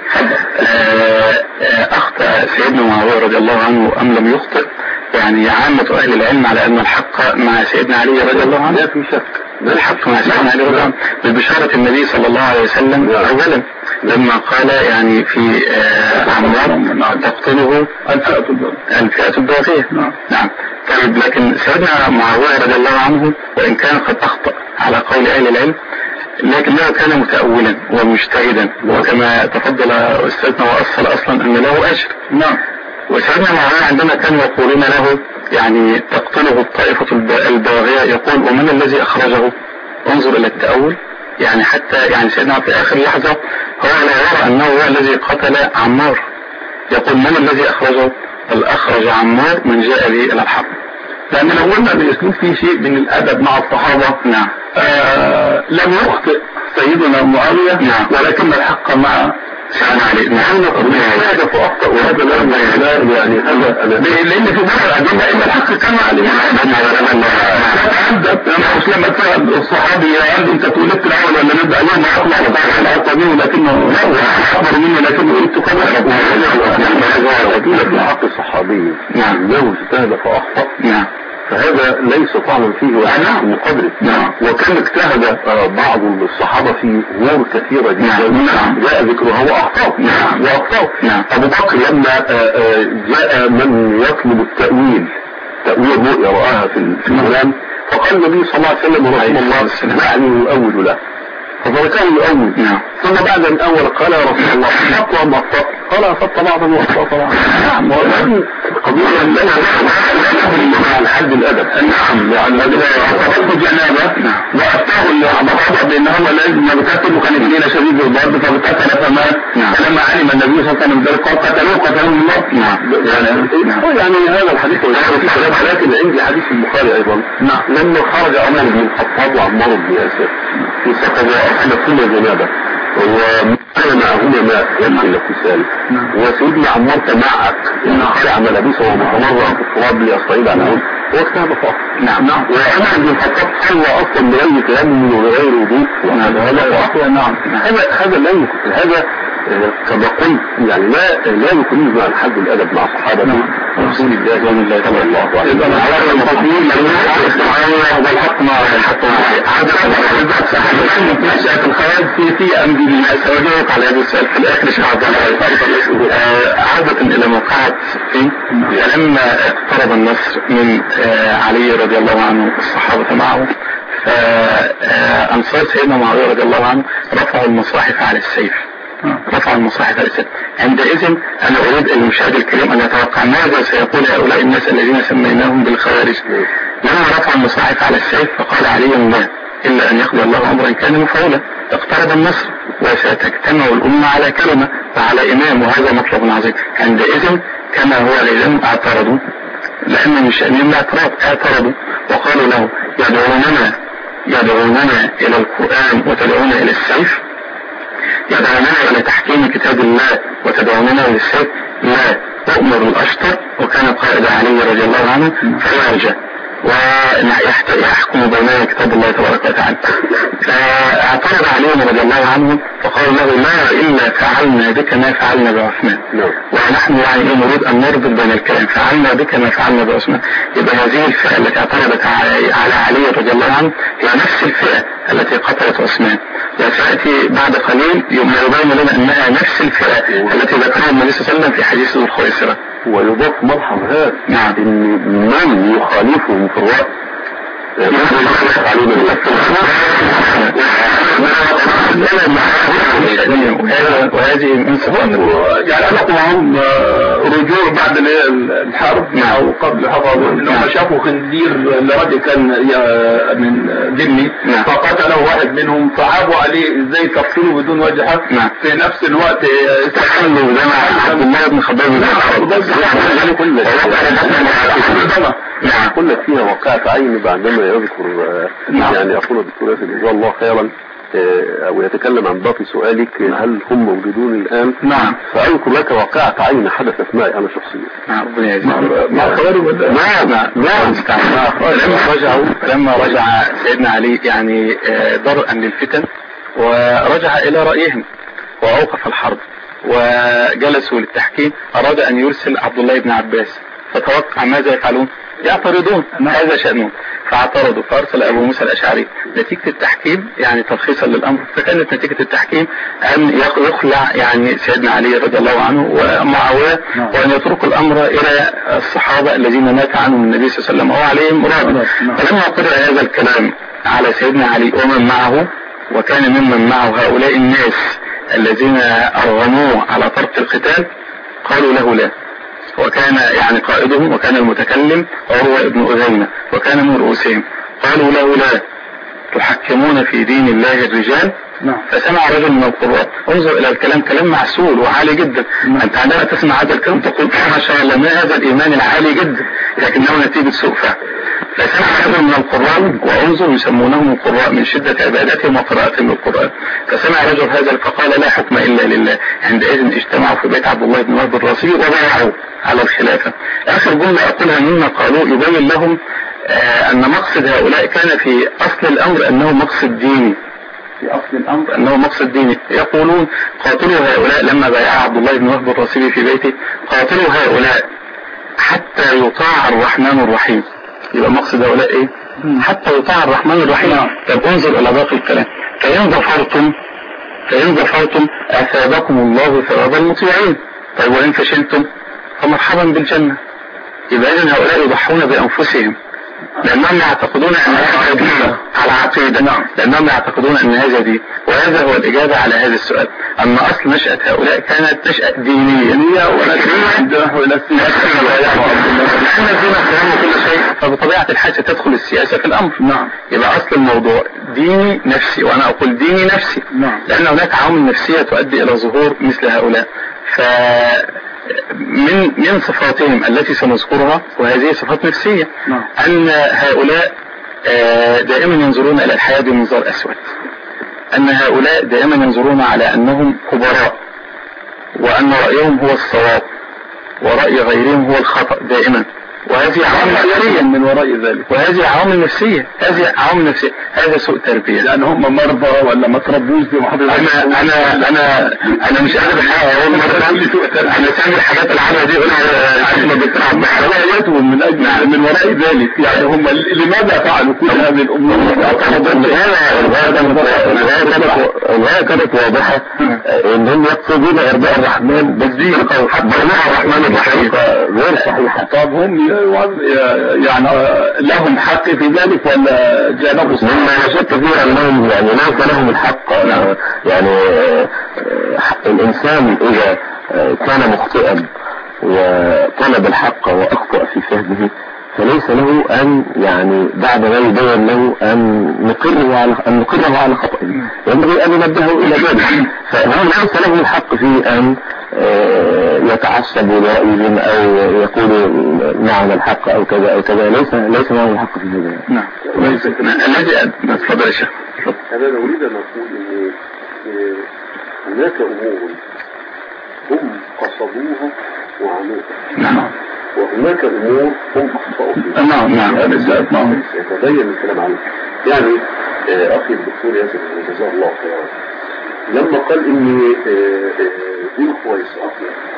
Speaker 3: أخطأ سيدنا معاوية رضي الله عنه أم لم يخطئ؟ يعني عامة أهل العلم على أن الحق مع سيدنا علي رضي الله عنه.
Speaker 2: لا في شك،
Speaker 3: الحق مع سيدنا علي رضي الله عنه ببشارة النبي صلى الله عليه وسلم أولا لما قال يعني في عمار تقتله الفئة الباغية. نعم. طيب لكن سيدنا معاوية رضي الله عنه وإن كان قد أخطأ على قول أهل العلم لكنه كان متأولا ومجتهدا، وكما تفضل أستاذنا وأصل أصلا أن له أجر.
Speaker 1: نعم.
Speaker 3: وسيدنا معاوية عندما كانوا يقولون له يعني تقتله الطائفة الباغية يقول ومن الذي أخرجه؟ انظر إلى التأول، يعني حتى يعني سيدنا في آخر لحظة هو لا يرى أنه هو الذي قتل عمار، يقول من الذي أخرجه؟ بل أخرج عمار من جاء به إلى الحق.
Speaker 1: لأن لو قلنا بالأسلوب في شيء من الأدب مع الصحابة.
Speaker 3: نعم.
Speaker 1: آه لم يخطئ سيدنا معاوية.
Speaker 3: نعم.
Speaker 1: ولكن الحق مع
Speaker 3: سأل عليه.
Speaker 2: نعم. هذا فأخطأ وهذا لا يعني هذا
Speaker 1: لأن في بعض الأدلة إن الحق كما عليه. لا تعدد مش لما تسأل الصحابي هل أنت تولدت الأول ولا نبدأ اليوم أطلع على الطبيب لكنه أكبر مني لكنه قلت كما
Speaker 2: في حق الصحابي.
Speaker 3: نعم.
Speaker 2: لو اجتهد فأخطأ.
Speaker 3: نعم.
Speaker 2: فهذا ليس طعنا فيه ولا مقدر.
Speaker 3: نعم.
Speaker 2: وكان اجتهد بعض الصحابة في أمور كثيرة جدا.
Speaker 3: نعم.
Speaker 2: جاء ذكرها وأخطأ.
Speaker 3: نعم.
Speaker 2: وأخطأ.
Speaker 3: نعم.
Speaker 2: أبو بكر لما جاء من يطلب التأويل تأويل رؤيا رآها في المنام فقال النبي صلى الله عليه وسلم رحمه الله دعني يؤول له، فكان يؤول.
Speaker 3: نعم.
Speaker 2: ثم بعد أن أول قال يا رسول الله أخطأ أم أخطأ؟ قال أخطأ بعضا وأخطأ بعضا. نعم. قضية لنا مع الحد الأدب.
Speaker 1: نعم. يعني أخطأت جنابة وأفتاه اللي عبر بأن هو لازم يقتل وكان اثنين شديد الضرب فقتل فمات. فلما علم النبي صلى الله عليه وسلم ذلك قال قتلوه قتلوه الله.
Speaker 3: نعم.
Speaker 2: يعني يعني هذا الحديث لكن عندي حديث البخاري أيضا.
Speaker 1: نعم.
Speaker 2: لما خرج عمر بن الخطاب وعمار بن ياسر في سفر وأخذ كل جنابة وكان معهما ماء يمشي الاغتسال وسيدنا عمار تمعك ان خلع ملابسه ومتمرع في التراب ليستعيد على العود واجتهد فقط.
Speaker 3: نعم. نعم.
Speaker 2: وعمر بن الخطاب صلى اصلا بغير تيمم وغير وضوء.
Speaker 3: نعم.
Speaker 2: هذا هذا لا يمكن، هذا كما قلت يعني لا لا يكون مع الحد الادب مع صحابه رسول الله صلى الله عليه وسلم.
Speaker 1: إذا على المفضلين لأنه الحق مع الحق عادة نشأة الخيال في في أمر سأجاوب على هذا السؤال في الآخر شعب عادة إلى موقعة فين لما اقترب النصر من علي رضي الله عنه الصحابة معه فأنصار سيدنا معاوية رضي الله عنه رفعوا المصاحف على السيف. رفع المصاحف على السيف. عندئذ أنا أريد المشاهد الكريم أن يتوقع ماذا سيقول هؤلاء الناس الذين سميناهم بالخوارج لما رفع المصاحف على السيف فقال علي الله إلا أن يقضي الله أمرا كان مفعولا. اقترب النصر وستجتمع الأمة على كلمة وعلى إمام وهذا مطلب عظيم. عندئذ كما هو لازم اعترضوا لأن من شأنهم الاعتراض اعترضوا وقالوا له يدعوننا يدعوننا إلى القرآن وتدعونا إلى السيف، يدعوننا إلى تحكيم كتاب الله وتدعوننا إلى السيف. لا أؤمر الأشطر وكان قائد علي رضي الله عنه فيرجع ويحكم بيننا كتاب الله تبارك وتعالى. فاعترض علي رضي الله عنه فقال له لا إلا فعلنا بك ما فعلنا بعثمان. ونحن يعني نريد أن نربط بين الكلام فعلنا بك ما فعلنا بعثمان. يبقى هذه الفئة التي اعترضت على علي رضي الله عنه هي نفس الفئة التي قتلت عثمان، وسيأتي بعد قليل يبين لنا أنها نفس الفئة التي ذكرها النبي صلى الله عليه وسلم في حديث ذو الخويصرة.
Speaker 2: ويضاف ملحظ هذا
Speaker 3: نعم.
Speaker 2: ان من يخالفهم في الرأي
Speaker 3: وهذه من صفات
Speaker 1: يعني أنا معهم رجوع بعد الحرب أو قبل حرب لما شافوا خنزير لراجل كان من ذمي فقتله واحد منهم فعابوا عليه ازاي تقتله بدون وجه حق في نفس الوقت استحلوا زي ما عبد الله بن خباب
Speaker 2: كل فيها وقعة عين بعدما يذكر يعني يقول الدكتور ياسر جزاه الله خيرا او يتكلم عن باقي سؤالك هل هم موجودون الان؟
Speaker 3: نعم.
Speaker 2: فاذكر لك واقعة عين حدثت معي انا شخصيا.
Speaker 3: نعم ربنا يجزيك. مع خوارج نعم نعم لما رجعوا لما رجع سيدنا علي يعني درءا للفتن ورجع الى رايهم واوقف الحرب وجلسوا للتحكيم اراد ان يرسل عبد الله بن عباس فتوقع ماذا يفعلون؟ يعترضون هذا شأنهم فاعترضوا فارسل ابو موسى الاشعري نتيجة التحكيم يعني تلخيصا للامر فكانت نتيجة التحكيم ان يخلع يعني سيدنا علي رضي الله عنه ومعاوية وان يتركوا الامر الى الصحابة الذين مات عنهم النبي صلى الله عليه وسلم وهو عليهم مراد. فلما قرر هذا الكلام على سيدنا علي ومن معه وكان ممن معه هؤلاء الناس الذين ارغموه على ترك القتال قالوا له لا. وكان يعني قائدهم وكان المتكلم عروة ابن أذينة وكان من رؤوسهم قالوا له لا تحكمون في دين الله الرجال. نعم. فسمع رجل من القراء انظر الى الكلام كلام معسول وعالي جدا. نعم. انت عندما تسمع هذا الكلام تقول ما شاء الله ما هذا الايمان العالي جدا لكنه نتيجة سوء فهم. فسمع رجل من القراء وانظر يسمونهم القراء من شدة عبادتهم وقراءتهم للقرآن. فسمع رجل هذا فقال لا حكم الا لله. عندئذ اجتمعوا في بيت عبد الله بن وهب الراسي وبايعوا على الخلافة. اخر جملة اقولها مما قالوا يبين لهم آه ان مقصد هؤلاء كان في اصل الامر انه مقصد ديني. في اصل الامر انه مقصد ديني. يقولون قاتلوا هؤلاء لما بايع عبد الله بن وهب الراسي في بيته قاتلوا هؤلاء حتى يطاع الرحمن الرحيم. يبقى مقصد هؤلاء ايه؟ حتى يطاع الرحمن الرحيم. طب انظر الى باقي الكلام فإن ظفرتم فإن ظفرتم اثابكم الله ثواب المطيعين. طيب وإن فشلتم فمرحبا بالجنة. يبقى إذن هؤلاء يضحون بأنفسهم لأنهم يعتقدون أن هذا دين على عقيدة. نعم. لأنهم يعتقدون أن هذا دين وهذا هو الإجابة على هذا السؤال أن أصل نشأة هؤلاء كانت نشأة دينية ونحو إلى السياسة نحن الدين أخذهم كل شيء فبطبيعة الحال تدخل السياسة في الأمر. نعم. يبقى أصل الموضوع ديني نفسي وأنا أقول ديني نفسي. نعم. لأن هناك عوامل نفسية تؤدي إلى ظهور مثل هؤلاء. ف من من صفاتهم التي سنذكرها وهذه صفات نفسية. نعم. أن هؤلاء دائما ينظرون إلى الحياة بمنظار أسود. أن هؤلاء دائما ينظرون على أنهم كبراء وأن رأيهم هو الصواب ورأي غيرهم هو الخطأ دائما. وهذه عوامل نفسية من وراء ذلك وهذه عوامل نفسية هذه عوامل نفسية هذا سوء تربية لأن هم مرضى ولا ما تربوش زي ما حضرتك. أنا أنا أنا أنا مش قادر أقول أنا سامع الحاجات العامة دي أقولها بتعبهم من أجل من وراء ذلك يعني هم لماذا فعلوا كل هذه الأمور؟ الغاية كانت واضحة إن هم يقصدون إرضاء الرحمن بس دي حبرناها الرحمن الرحيم غير صحيحة. طب هم يعني لهم حق في ذلك ولا جانبوا صحيح؟ ما شك فيه أنهم يعني ليس لهم الحق. يعني الإنسان إذا كان مخطئا وطلب الحق وأخطأ في فهمه فليس له أن يعني بعد ما يبين له أن نقره على أن نقره على خطأ ينبغي أن ننبهه إلى ذلك. فهو ليس له الحق في أن يتعصبوا لرأيهم أو يقولوا معنا الحق أو كذا أو كذا ليس ليس معنا الحق في هذا. نعم. الذي أتفضل يا شيخ.
Speaker 2: أنا أريد أن أقول إن هناك أمور هم قصدوها وعملوها. نعم. وهناك أمور هم أخطأوا فيها. نعم نعم. نعم. يتبين الكلام عنه. يعني أخي الدكتور ياسر جزاه الله خيرا لما قال إن ذو الخويصرة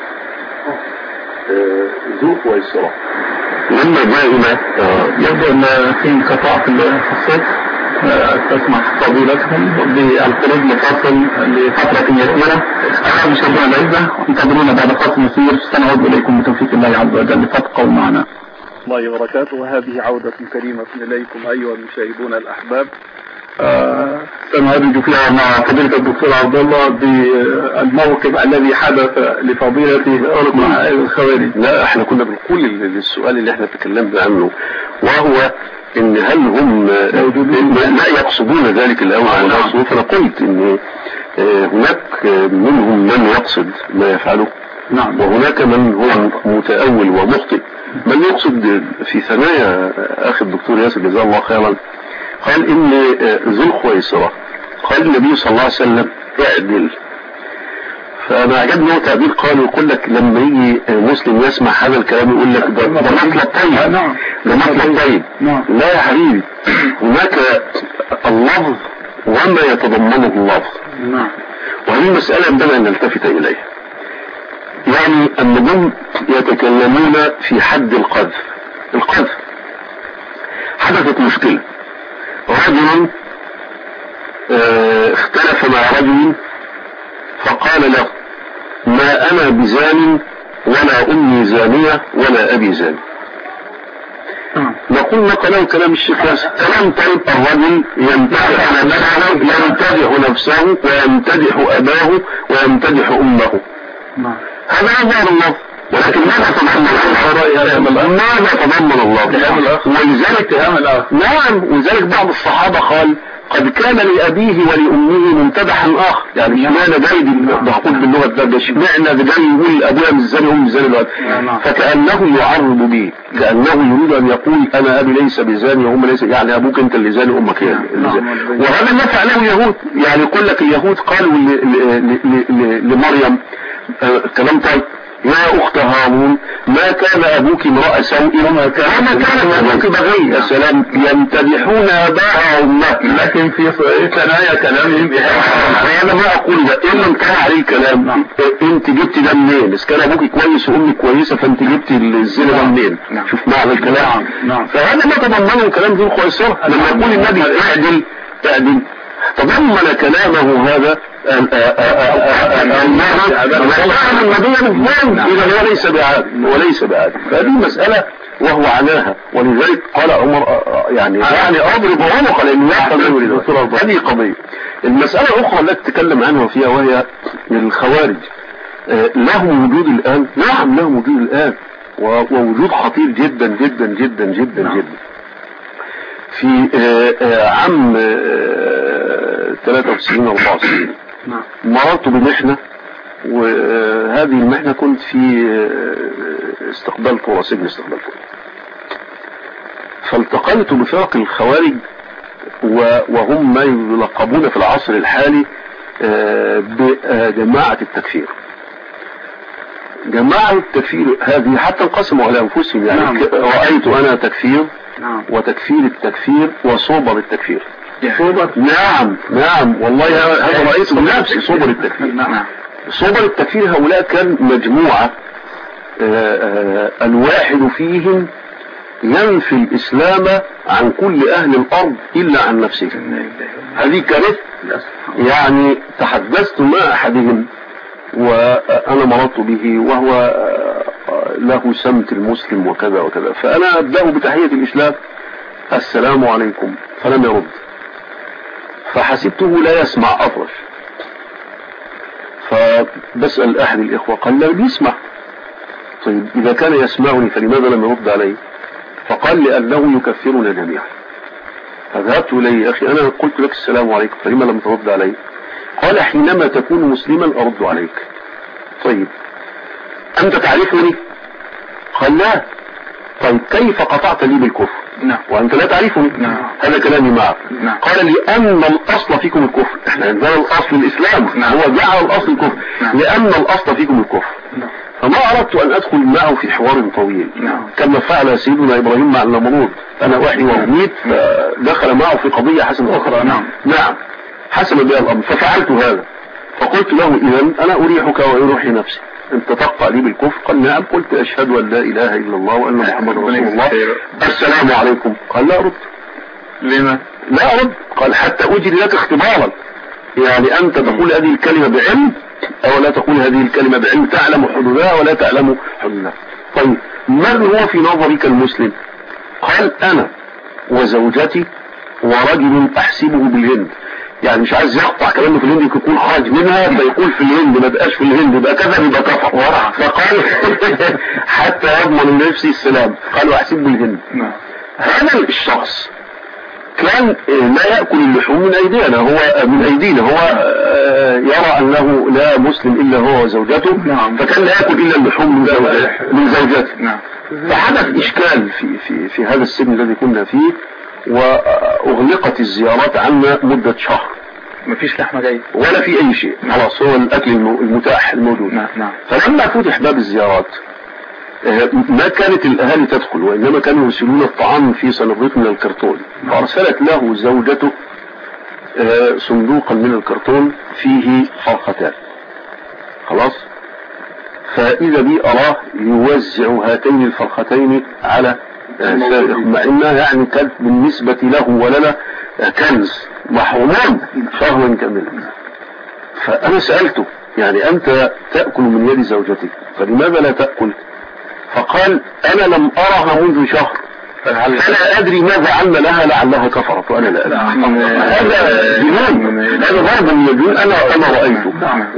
Speaker 2: ذو الخويصرة لما دائما يبدو أن في انقطاع في الصوت تسمع فضيلتهم بالخروج مفصل لفترة يسيرة. أخذ مشاهدينا الأعزاء انتظرونا بعد فاصل يسير سنعود إليكم بتوفيق الله عز وجل فتبقوا معنا.
Speaker 1: الله وبركاته. وهذه عودة كريمة إليكم أيها المشاهدون الأحباب. سنعرج فيها مع فضيلة الدكتور عبد الله بالموقف الذي حدث لفضيلة مع الخوارج.
Speaker 2: لا احنا كنا بنقول للسؤال اللي احنا تكلمنا عنه، وهو ان هل هم لا يقصدون ذلك الاول ولا يقصدون. فانا قلت ان هناك منهم من يقصد ما يفعله،
Speaker 1: نعم،
Speaker 2: وهناك من هو متأول ومخطئ. من يقصد في ثنايا اخي الدكتور ياسر جزاه الله خيرا قال ان ذو الخويصرة قال النبي صلى الله عليه وسلم اعدل. فانا عجبني هو تعبير قال يقول لك لما يجي مسلم يسمع هذا الكلام يقول لك ده ده مطلب طيب، ده مطلب طيب. لا يا حبيبي، هناك اللفظ وما يتضمنه اللفظ، وهذه المسألة ينبغي ان نلتفت اليها. يعني النجوم يتكلمون في حد القذف. القذف حدثت مشكلة، رجل اه اختلف مع رجل فقال له ما انا بزان ولا امي زانية ولا ابي زاني. نقول نقله كلام الشيخ ياسر كلام طيب. الرجل يمتدح نفسه يمتدح نفسه ويمتدح اباه ويمتدح امه، هذا أظهر الله، ولكن ماذا تضمن الله؟ ماذا تضمن الله؟ ولذلك نعم، ولذلك بعض الصحابة قال قد كان لأبيه ولأمه منتدحا آخر. يعني اشمعنى جاي بقول باللغة ده اشمعنى ده جاي يقول أبويا مش زاني وأمي مش زاني الوقت، فكأنه يعرض به، كأنه يريد أن يقول أنا أبي ليس بزاني وأمي ليس، يعني أبوك أنت اللي زاني وأمك هي اللي زاني. وهذا ما فعله اليهود. يعني يقول لك اليهود قالوا لمريم كلام طيب يا أخت هارون ما كان أبوك امرأ سوء وما كان أبوك بغي. يا سلام، يمتدحون أباها وأمها،
Speaker 1: لكن في ثنايا كلامهم
Speaker 2: أنا ما أقول ده إن لم كان عليه كلام. أنت جبت ده منين؟ إذا كان أبوك كويس وأمك كويسة فأنت جبت الزنا ده منين؟ شوف معنى الكلام. فهذا ما تضمنه كلام ذو الخويصرة لما يقول النبي اعدل اعدل، تضمن كلامه هذا إذا هو ليس بعادل وليس بعادل. فهذه مسألة وهو عناها، ولذلك قال عمر يعني يعني أضرب عنق لأنه يحفظ هذه قضية. المسألة الأخرى التي تتكلم عنها فيها وهي الخوارج. لهم وجود الآن؟ نعم لهم وجود الآن، ووجود خطير جدا جدا جدا جدا جدا. في عام ثلاثة وتسعين أربعة وتسعين مررت بمحنة، وهذه المحنة كنت في استقبال طورة، سجن استقبال طورة، فالتقيت بفرق الخوارج وهم ما يلقبون في العصر الحالي بجماعة التكفير. جماعة التكفير هذه حتى انقسموا على أنفسهم. يعني نعم. رأيت أنا تكفير نعم. وتكفير التكفير وصوبر التكفير. صوبر نعم نعم والله هذا رأيت بنفسي صوبر التكفير. نعم. صوبر التكفير هؤلاء كان مجموعة آآ آآ الواحد فيهم ينفي الإسلام عن كل أهل الأرض إلا عن نفسه. هذه كانت يعني تحدثت مع أحدهم وأنا مررت به وهو له سمت المسلم وكذا وكذا، فأنا أبدأ بتحية الإسلام السلام عليكم، فلم يرد، فحسبته لا يسمع أطرش، فبسأل أحد الإخوة قال لا بيسمع. طيب إذا كان يسمعني فلماذا لم يرد علي؟ فقال لأنه يكفرنا جميعا. فذهبت إليه يا أخي أنا قلت لك السلام عليكم فلما لم ترد علي؟ قال حينما تكون مسلما أرد عليك. طيب أنت تعرفني؟ قال لا. طيب كيف قطعت لي بالكفر؟ نعم. وأنت لا تعرفني. نعم. هذا كلامي معك. نعم. قال لأن الأصل فيكم الكفر. احنا عندنا الأصل الإسلام. نعم. هو جعل الأصل الكفر. نعم. لأن الأصل فيكم الكفر. نعم. فما أردت أن أدخل معه في حوار طويل. نعم. كما فعل سيدنا إبراهيم مع النمرود، أنا أحيي وأميت، فدخل معه في قضية حسنة أخرى. نعم. نعم حسن بها الأمر، ففعلت هذا، فقلت له إذن أنا أريحك وأروح نفسي، أنت تقطع لي بالكفر؟ قال نعم. قلت أشهد أن لا إله إلا الله وأن محمد رسول الله. السلام عليكم. قال لا أرد. لما؟ لا أرد. قال حتى أجري لك اختبارا، يعني أنت تقول هذه الكلمة بعلم أو لا تقول هذه الكلمة بعلم، تعلم حدودها ولا تعلم حدودها. طيب من هو في نظرك المسلم؟ قال أنا وزوجتي ورجل احسبه بالهند، يعني مش عايز يقطع كلامه في الهند يكون خرج منها فيقول في الهند ما بقاش في الهند يبقى كذا يبقى كفر ورع، فقال حتى يضمن لنفسه السلام قالوا احسبه بالهند. هذا الشخص كان لا يأكل اللحوم من أيدينا، هو من أيدينا هو يرى أنه لا مسلم إلا هو وزوجته، فكان لا يأكل إلا اللحوم من زوجته. فحدث إشكال في, في, في هذا السن الذي كنا فيه، وأغلقت الزيارات عنا مدة شهر،
Speaker 3: مفيش لحمة جاي
Speaker 2: ولا في أي شيء، خلاص هو الأكل المتاح الموجود.
Speaker 3: نعم.
Speaker 2: فلما فتح باب الزيارات ما كانت الأهالي تدخل، وإنما كانوا يرسلون الطعام في صناديق من الكرتون، فأرسلت له زوجته صندوقا من الكرتون فيه فرختان، خلاص. فإذا بي أراه يوزع هاتين الفرختين على سائق، مع إنها يعني كانت بالنسبة له ولنا كنز محرومان شهرا كاملا. فأنا سألته يعني أنت تأكل من يد زوجتك فلماذا لا تأكل؟ فقال انا لم ارها منذ شهر فلا ادري ماذا عمل لها لعلها كفرت وانا لا ادري. هذا جنون، هذا ضرب من الجنون انا انا رايته.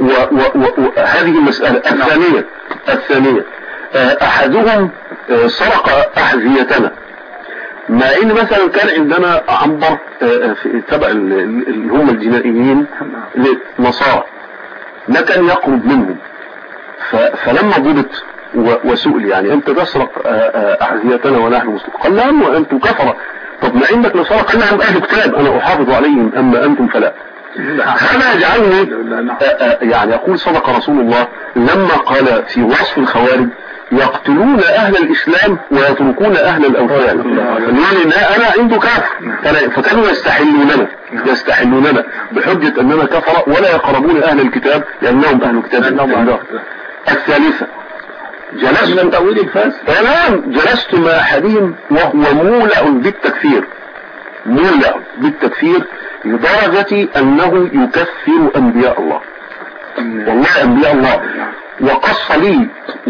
Speaker 2: وهذه المساله الثانيه الثانيه احدهم سرق احذيتنا، مع ان مثلا كان عندنا عنبر في تبع اللي هم الجنائيين للنصارى ما كان يقرب منهم، فلما ضبط وسئل يعني انت تسرق احذيتنا ونحن مسلمون، قال نعم وانتم كفرة. طب ما عندك نصارى؟ قال نعم اهل كتاب انا احافظ عليهم اما انتم فلا. هذا يجعلني يعني اقول صدق رسول الله لما قال في وصف الخوارج يقتلون اهل الاسلام ويتركون اهل الاوثان، لان انا عنده كافر، فكانوا يستحلوننا يستحلوننا بحجة اننا كفر ولا يقربون اهل الكتاب لانهم اهل الكتاب. الثالثة جلست من تأويل الفاس تمام جلست مع أحدهم وهو مولع بالتكفير، مولع بالتكفير لدرجة أنه يكفر أنبياء الله، والله أنبياء الله. وقص لي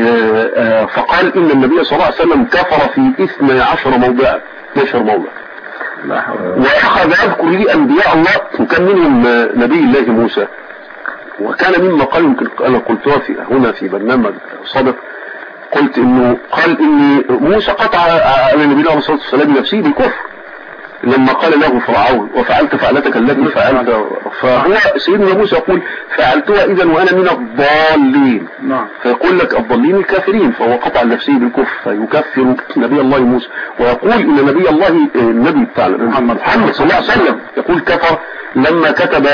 Speaker 2: فقال إن النبي صلى الله عليه وسلم كفر في اثني عشر موضع اثني عشر موضع، وأخذ يذكر لي أنبياء الله وكان منهم نبي الله موسى. وكان مما قال يمكن أنا قلتها في هنا في برنامج صدق، قلت انه قال ان موسى قطع على النبي عليه الصلاه والسلام نفسه بالكفر لما قال له فرعون وفعلت فعلتك التي فعلت، فهو سيدنا موسى يقول فعلتها اذا وانا من الضالين، فيقول لك الضالين الكافرين، فهو قطع نفسه بالكفر فيكفر نبي الله موسى، ويقول ان نبي الله النبي بتاعنا محمد صلى الله عليه وسلم يقول كفر لما كتب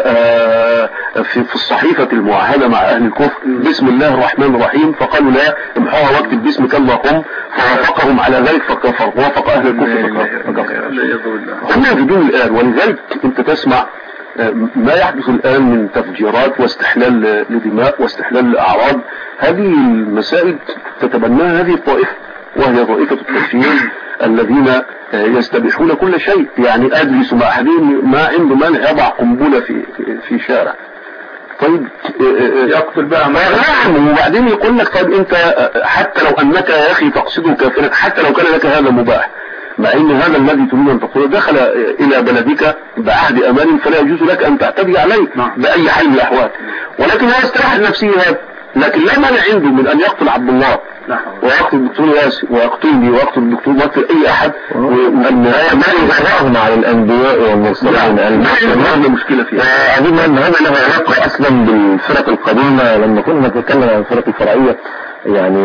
Speaker 2: في في الصحيفة المعاهدة مع أهل الكفر بسم الله الرحمن الرحيم، فقالوا لا امحوها واكتب باسمك اللهم، فوافقهم على ذلك فكفر، وافق أهل الكفر فكفر. هم يجدون الآن، ولذلك أنت تسمع ما يحدث الآن من تفجيرات واستحلال لدماء واستحلال لأعراض. هذه المسائل تتبناها هذه الطائفة، وهي طائفة التكفير الذين يستبيحون كل شيء. يعني أجلس مع أحدهم ما عنده مانع يضع قنبلة في في شارع، طيب
Speaker 3: يقتل بقى
Speaker 2: نعم، وبعدين يقول لك طيب أنت حتى لو أنك يا أخي تقصده كافرا، حتى لو كان لك هذا مباح، مع ان هذا الذي تريد ان تقوله دخل الى بلدك بعهد امان فلا يجوز لك ان تعتدي عليه باي حال من الاحوال، ولكن هو استراح نفسه هذا، لكن لا مانع عنده من ان يقتل عبد الله ويقتل الدكتور ياسر ويقتلني ويقتل الدكتور ويقتل اي احد، والنهايه ما يزرعهم على الانبياء والمرسلين. ما مشكله فيها. اظن ان هذا له علاقه اصلا بالفرق القديمه، لما كنا نتكلم عن الفرق الفرعيه يعني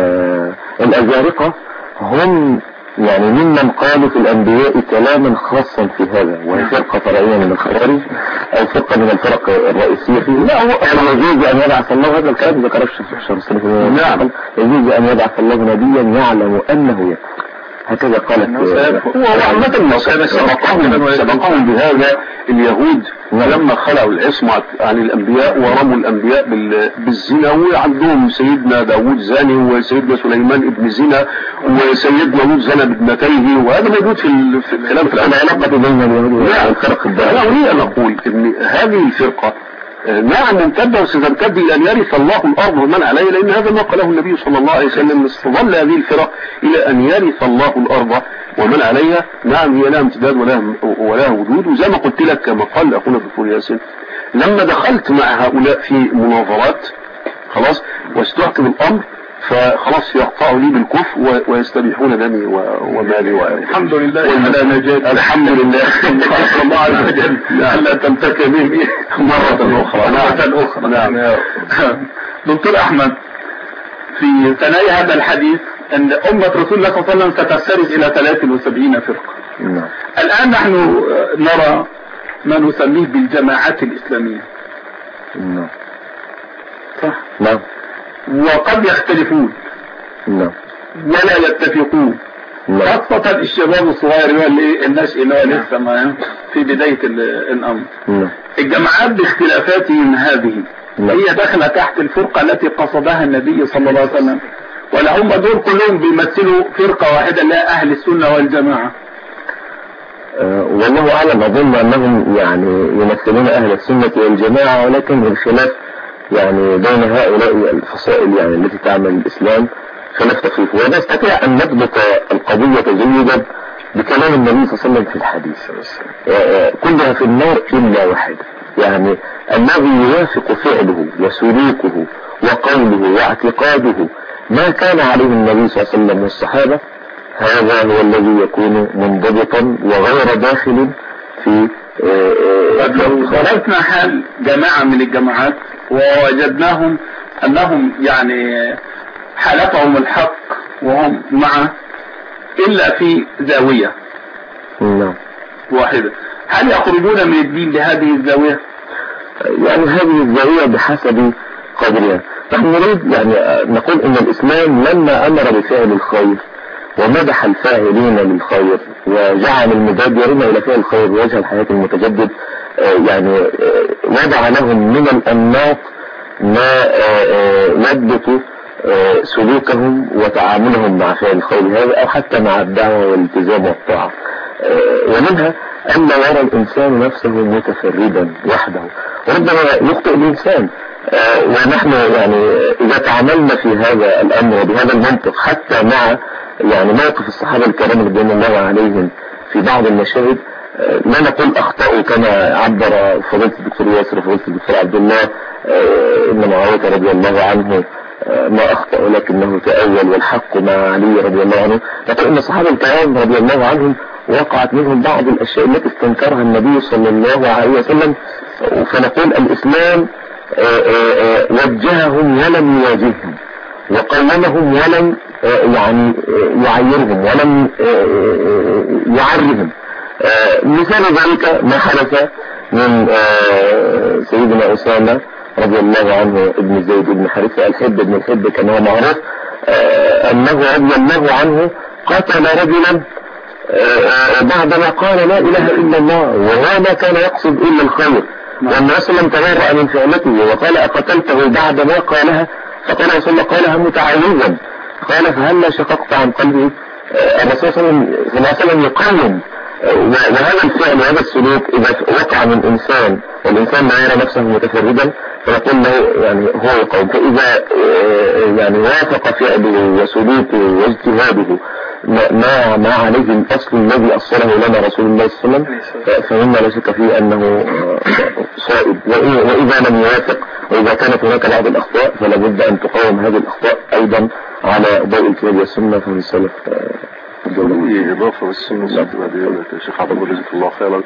Speaker 2: الازارقه هم يعني ممن قالوا في الانبياء كلاما خاصا في هذا، وهي فرقة فرعية من الخوارج او فرقة من الفرق الرئيسية فيه. لا هو يجوز ان يبعث الله، هذا الكلام ذكره الشيخ الشريف. نعم يجوز ان يبعث الله نبيا يعلم انه يكفر، هكذا قالت. هو عامة سبقهم سبقهم بهذا اليهود لما خلعوا العصمة عن الأنبياء ورموا الأنبياء بالزنا، وعندهم سيدنا داود زاني وسيدنا سليمان ابن زنا وسيدنا لوط زنى بابنتيه، وهذا موجود في الكلام في العلاقة بين اليهود والفرق الدائرة. أنا أريد أن أقول إن هذه الفرقة نعم ممتدة وستمتد إلى أن يرث الله الأرض ومن عليها، لأن هذا ما قاله النبي صلى الله عليه وسلم، استظل هذه الفرق إلى أن يرث الله الأرض ومن عليها. نعم هي لها امتداد ولها ولها وجود، وزي ما قلت لك كما قال أخونا الدكتور ياسين، لما دخلت مع هؤلاء في مناظرات خلاص واستحكم الأمر فخلاص يقطعوا لي بالكفر ويستبيحون دمي ومالي.
Speaker 1: الحمد لله على نجاة.
Speaker 2: الحمد لله
Speaker 1: الله عز وجل لا تمتكن به
Speaker 2: مرة أخرى.
Speaker 1: مرة أخرى. نعم. دكتور أحمد، في ثنايا هذا الحديث أن أمة رسول الله صلى الله عليه وسلم ستفترس إلى ثلاث وسبعين فرقة.
Speaker 2: نعم.
Speaker 1: الآن نحن نرى ما نسميه بالجماعات الإسلامية.
Speaker 2: نعم.
Speaker 1: صح؟
Speaker 2: نعم.
Speaker 1: وقد يختلفون.
Speaker 2: نعم.
Speaker 1: ولا يتفقون.
Speaker 2: نعم.
Speaker 1: خاصة الشباب الصغير واللي النشء اللي هو لسه ما في بداية الأمر.
Speaker 2: نعم.
Speaker 1: الجماعات باختلافاتهم هذه
Speaker 2: نعم.
Speaker 1: هي داخلة تحت الفرقة التي قصدها النبي صلى الله عليه وسلم، ولا هم دول كلهم بيمثلوا فرقة واحدة لا أهل السنة والجماعة؟
Speaker 2: أه والله أعلم، أظن أنهم يعني يمثلون أهل السنة والجماعة، ولكن الخلاف يعني بين هؤلاء الفصائل يعني التي تعمل الإسلام خلاف تخفيف. ونستطيع أن نضبط القضية جيدا بكلام النبي صلى الله عليه وسلم في الحديث، أه كلها في النار إلا واحد، يعني أنه يوافق فعله وسلوكه وقوله واعتقاده ما كان عليه النبي صلى الله عليه وسلم والصحابة، هذا هو الذي يكون منضبطا وغير داخل في.
Speaker 1: لو ضربنا حال جماعة من الجماعات ووجدناهم أنهم يعني حالتهم الحق وهم معه إلا في زاوية
Speaker 2: نعم
Speaker 1: واحدة، هل يخرجون من الدين لهذه الزاوية؟
Speaker 2: يعني هذه الزاوية بحسب قدرها. نحن نريد يعني نقول ان الاسلام لما امر بفعل الخير ومدح الفاعلين للخير وجعل المبادرين الى فعل الخير ووجه الحياة المتجدد، يعني وضع لهم من الانماط ما يضبط سلوكهم وتعاملهم مع فعل الخير هذا او حتى مع الدعوة والالتزام والطاعة. ومنها أن يرى الإنسان نفسه متفردا وحده، وربما يخطئ الإنسان. آه ونحن يعني إذا تعاملنا في هذا الأمر بهذا المنطق حتى مع يعني موقف الصحابة الكرام رضوان الله عليهم في بعض المشاهد، آه لا نقول أخطأوا كما عبر فضيلة الدكتور ياسر وفضيلة الدكتور عبد الله، آه إن معاوية رضي الله عنه آه ما أخطأ ولكنه تأول والحق مع علي رضي الله عنه. نقول إن الصحابة الكرام رضي الله عنهم وقعت منهم بعض الأشياء التي استنكرها النبي صلى الله عليه وسلم، فنقول الإسلام وجههم ولم يواجههم وقومهم ولم يعني يعيرهم ولم يعرهم. مثال ذلك ما حدث من سيدنا أسامة رضي الله عنه ابن زيد بن حارثة الحب بن الحب كما هو معروف، أنه رضي الله عنه قتل رجلا بعدما قال لا إله إلا الله وهو ما كان يقصد إلا الخير، والناس لم تبرأ من فعلته وقال أقتلته بعدما قالها، فقال رسول الله قالها متعوذا، قال فهلا شققت عن قلبه. الرسول صلى الله عليه وسلم يقاوم، وهذا الفعل وهذا السلوك إذا وقع من إنسان والإنسان ما يرى نفسه متفردا فنقول له يعني هو يقاوم، فإذا يعني وافق فعله وسلوكه واجتهاده ما ما عليه الأصل الذي أصله لنا رسول الله صلى الله عليه وسلم فإن لا شك فيه أنه صائب. وإذا لم يوافق وإذا كانت هناك بعض الأخطاء فلا بد أن تقاوم هذه الأخطاء أيضا على ضوء الكتاب والسنة فمن السلف.
Speaker 4: إضافة والسنة يا شيخ عبد الله جزاك الله خيرا.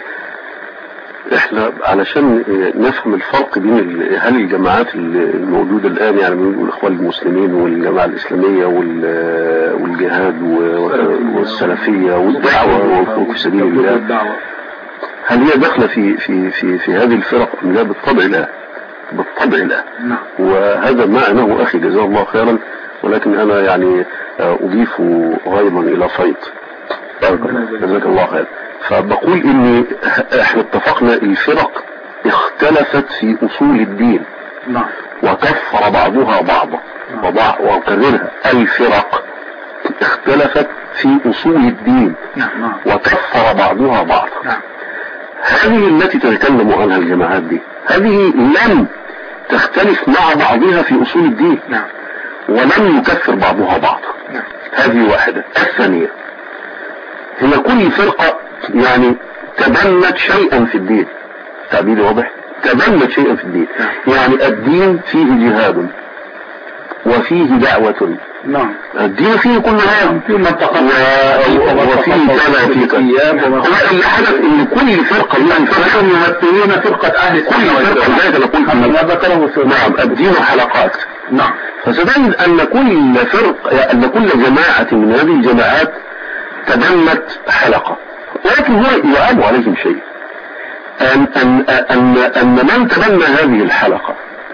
Speaker 4: احنا علشان نفهم الفرق بين هل الجماعات الموجودة الآن يعني بنقول الإخوان المسلمين والجماعة الإسلامية والجهاد والسلفية والدعوة والخروج في سبيل الله، هل هي داخلة في في في في هذه الفرق أم لا؟ بالطبع لا، بالطبع لا. وهذا ما أنه أخي جزاه الله خيرا، ولكن أنا يعني أضيف غيظا إلى فيض جزاك الله خير. فبقول ان احنا اتفقنا الفرق اختلفت في اصول الدين وكفر بعضها بعضا، وكررها الفرق اختلفت في اصول الدين وكفر بعضها بعضا. هذه التي تتكلم عنها الجماعات دي
Speaker 2: هذه لم تختلف مع بعضها في أصول الدين.
Speaker 3: نعم.
Speaker 2: ولم يكفر بعضها بعضا.
Speaker 3: نعم.
Speaker 2: هذه واحدة. الثانية هي كل فرقة يعني تبنت شيئا في الدين. تعبيري واضح؟ تبنت شيئا في الدين. نعم. يعني الدين فيه جهاد وفيه دعوة.
Speaker 3: نعم.
Speaker 2: الدين فيه كل هذا،
Speaker 3: فيه منطقة
Speaker 2: وفيه كذا وفيه كذا. هو اللي حدث ان كل فرقة من فرقة
Speaker 3: يمثلون فرقة اهل
Speaker 2: كل فرقة ذات نقول
Speaker 3: ما ذكره في
Speaker 2: نعم الدين حلقات.
Speaker 3: نعم.
Speaker 2: فستجد ان كل فرق ان كل جماعة من هذه الجماعات تبنت حلقة، ولكن هو يعاب عليهم شيء، ان ان ان ان من تبنى هذه الحلقة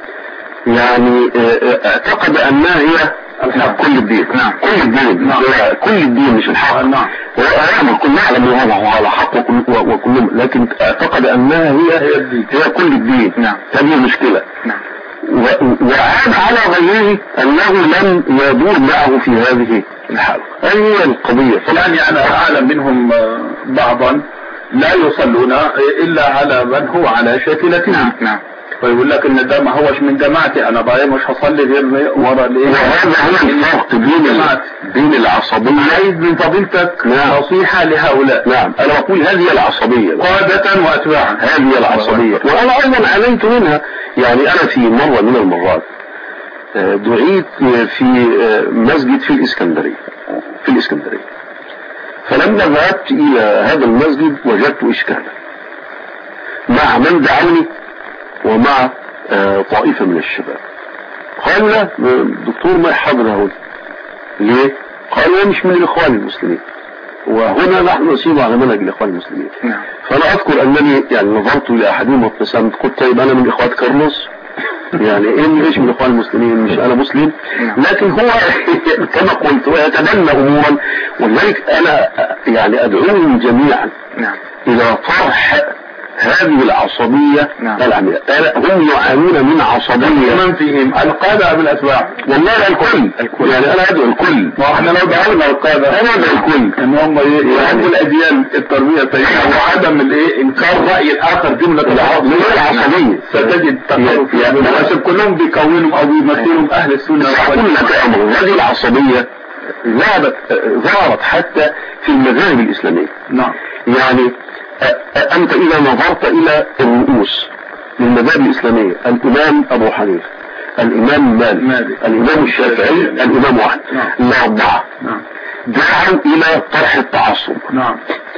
Speaker 2: يعني اعتقد انها هي الحق كل الدين.
Speaker 3: نعم.
Speaker 2: كل الدين.
Speaker 3: نعم.
Speaker 2: كل الدين مش الحق.
Speaker 3: نعم.
Speaker 2: وأعلم كل نعلم هذا هو على حق وكل، لكن اعتقد انها هي هي كل الدين.
Speaker 3: نعم.
Speaker 2: هذه مشكلة.
Speaker 3: نعم.
Speaker 2: وعاد على غيره انه لم يدور معه في هذه الحالة. هذه القضية.
Speaker 3: يعني انا اعلم منهم بعضا لا يصلون الا على من هو على شاكلته.
Speaker 2: نعم. نعم.
Speaker 3: فيقول لك ان ده ما هوش من جماعتي، انا بقى مش هصلي غير ورا الايه.
Speaker 2: وهذا هو الفرق بين بين العصبية.
Speaker 3: عايز من فضيلتك
Speaker 2: نعم.
Speaker 3: نصيحة لهؤلاء.
Speaker 2: نعم. انا بقول هذه العصبية
Speaker 3: قادة واتباعا.
Speaker 2: هذه العصبية، وانا ايضا علمت منها. يعني انا في مرة من المرات دعيت في مسجد في الاسكندرية في الاسكندرية فلما ذهبت الى هذا المسجد وجدت اشكالا مع من دعوني ومع طائفة من الشباب. قالوا لا الدكتور ما يحضر هنا. ليه؟ قالوا مش من الاخوان المسلمين، وهنا نحن نسيب على منهج الاخوان المسلمين.
Speaker 3: نعم.
Speaker 2: فانا اذكر انني يعني نظرت الى احدهم وابتسمت، قلت طيب انا من اخوات كارلوس يعني ايه ايش من الاخوان المسلمين؟ مش انا مسلم. لكن هو كما قلت ويتبنى امورا، ولذلك انا يعني ادعوهم جميعا
Speaker 3: نعم.
Speaker 2: الى طرح هذه العصبية.
Speaker 3: نعم.
Speaker 2: العمية هم يعانون من عصبية
Speaker 3: من فيهم القادة بالأتباع.
Speaker 2: والله الكل. الكل يعني انا ادعو الكل،
Speaker 3: واحنا لو دعونا القادة
Speaker 2: انا ادعو الكل
Speaker 3: ان هم يحبوا الاديان التربية الطيبة وعدم الايه انكار رأي الاخر جملة
Speaker 2: العصبية.
Speaker 3: ستجد تقرب يعني عشان كلهم بيكونوا او بيمثلون اهل السنة.
Speaker 2: هذه العصبية ظهرت ظهرت حتى في المذاهب الاسلامية.
Speaker 3: نعم.
Speaker 2: يعني أنت إذا نظرت إلى الرؤوس للمذاهب الإسلامية، الإمام أبو حنيفة، الإمام مالك، الإمام الشافعي، الإمام أحمد، الأربعة دعوا إلى طرح التعصب.
Speaker 3: نعم.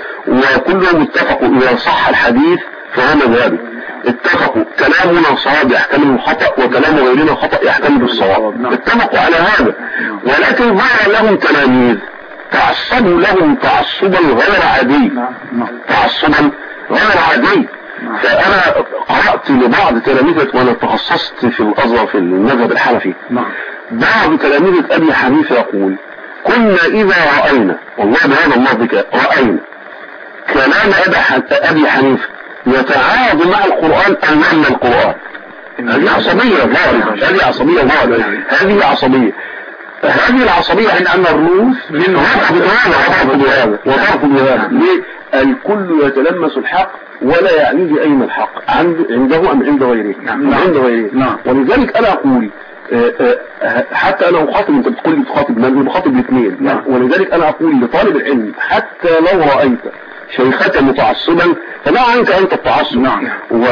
Speaker 2: وكلهم اتفقوا إذا صح الحديث فهو مذهبي. اتفقوا كلامنا صواب يحتمل الخطأ وكلام غيرنا خطأ يحتمل الصواب. اتفقوا على هذا، ولكن ظهر لهم تلاميذ تعصبوا لهم تعصبا غير عادي. تعصبا غير عادي. فأنا قرأت لبعض تلاميذة وأنا تخصصت في الأزهر في المذهب الحنفي. بعض تلاميذة أبي حنيفة يقول كنا إذا رأينا، والله بهذا الله بك، رأينا كلام أبي حنيفة يتعارض مع القرآن أمام القرآن. هذه عصبية ظاهرة. هذه عصبية ظاهرة. هذه عصبية. هذه العصبية عن أن الرؤوس من وضرب بهذا وضرب بهذا. ليه؟ الكل يتلمس الحق ولا يعنيه أين الحق عنده أم عند غيره.
Speaker 3: نعم.
Speaker 2: عند غيره.
Speaker 3: نعم.
Speaker 2: ولذلك أنا أقول حتى أنا أخاطب، أنت بتقول لي تخاطب من؟ بخاطب الاثنين.
Speaker 3: نعم.
Speaker 2: ولذلك أنا أقول لطالب العلم حتى لو رأيت شيخك متعصبا فلا عنك أنت التعصب.
Speaker 3: نعم.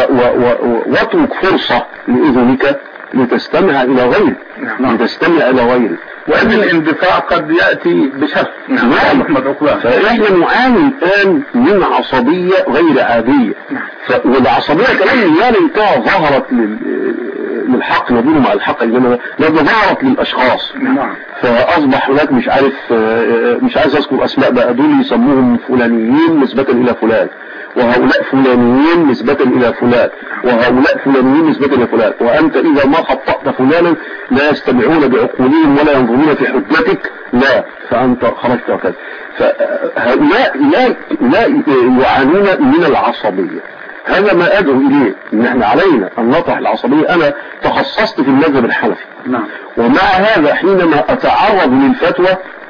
Speaker 2: واترك فرصة لإذنك لتستمع إلى غيره.
Speaker 3: نعم.
Speaker 2: لتستمع إلى غيره.
Speaker 3: وأن الاندفاع قد يأتي بشر.
Speaker 2: نعم. فإحنا نعاني الآن من عصبية غير عادية.
Speaker 3: نعم.
Speaker 2: والعصبية كمان لا ليتها ظهرت للحق ندور مع الحق، إنما ظهرت للأشخاص.
Speaker 3: نعم.
Speaker 2: فأصبح هناك مش عارف مش عايز أذكر أسماء بقى، دول يسموهم فلانيين نسبة إلى فلان، وهؤلاء فلانيين نسبة إلى فلان، وهؤلاء فلانيين نسبة إلى فلان. وأنت إذا ما خطأت فلانا لا يستمعون بعقولهم ولا ينظرون في حجتك، لا فأنت خرجت وكذا. فهؤلاء لا, لا يعانون من العصبية. هذا ما أدعو إليه، إن احنا علينا أن نطرح العصبية. أنا تخصصت في المذهب الحنفي.
Speaker 3: نعم.
Speaker 2: ومع هذا حينما أتعرض للفتوى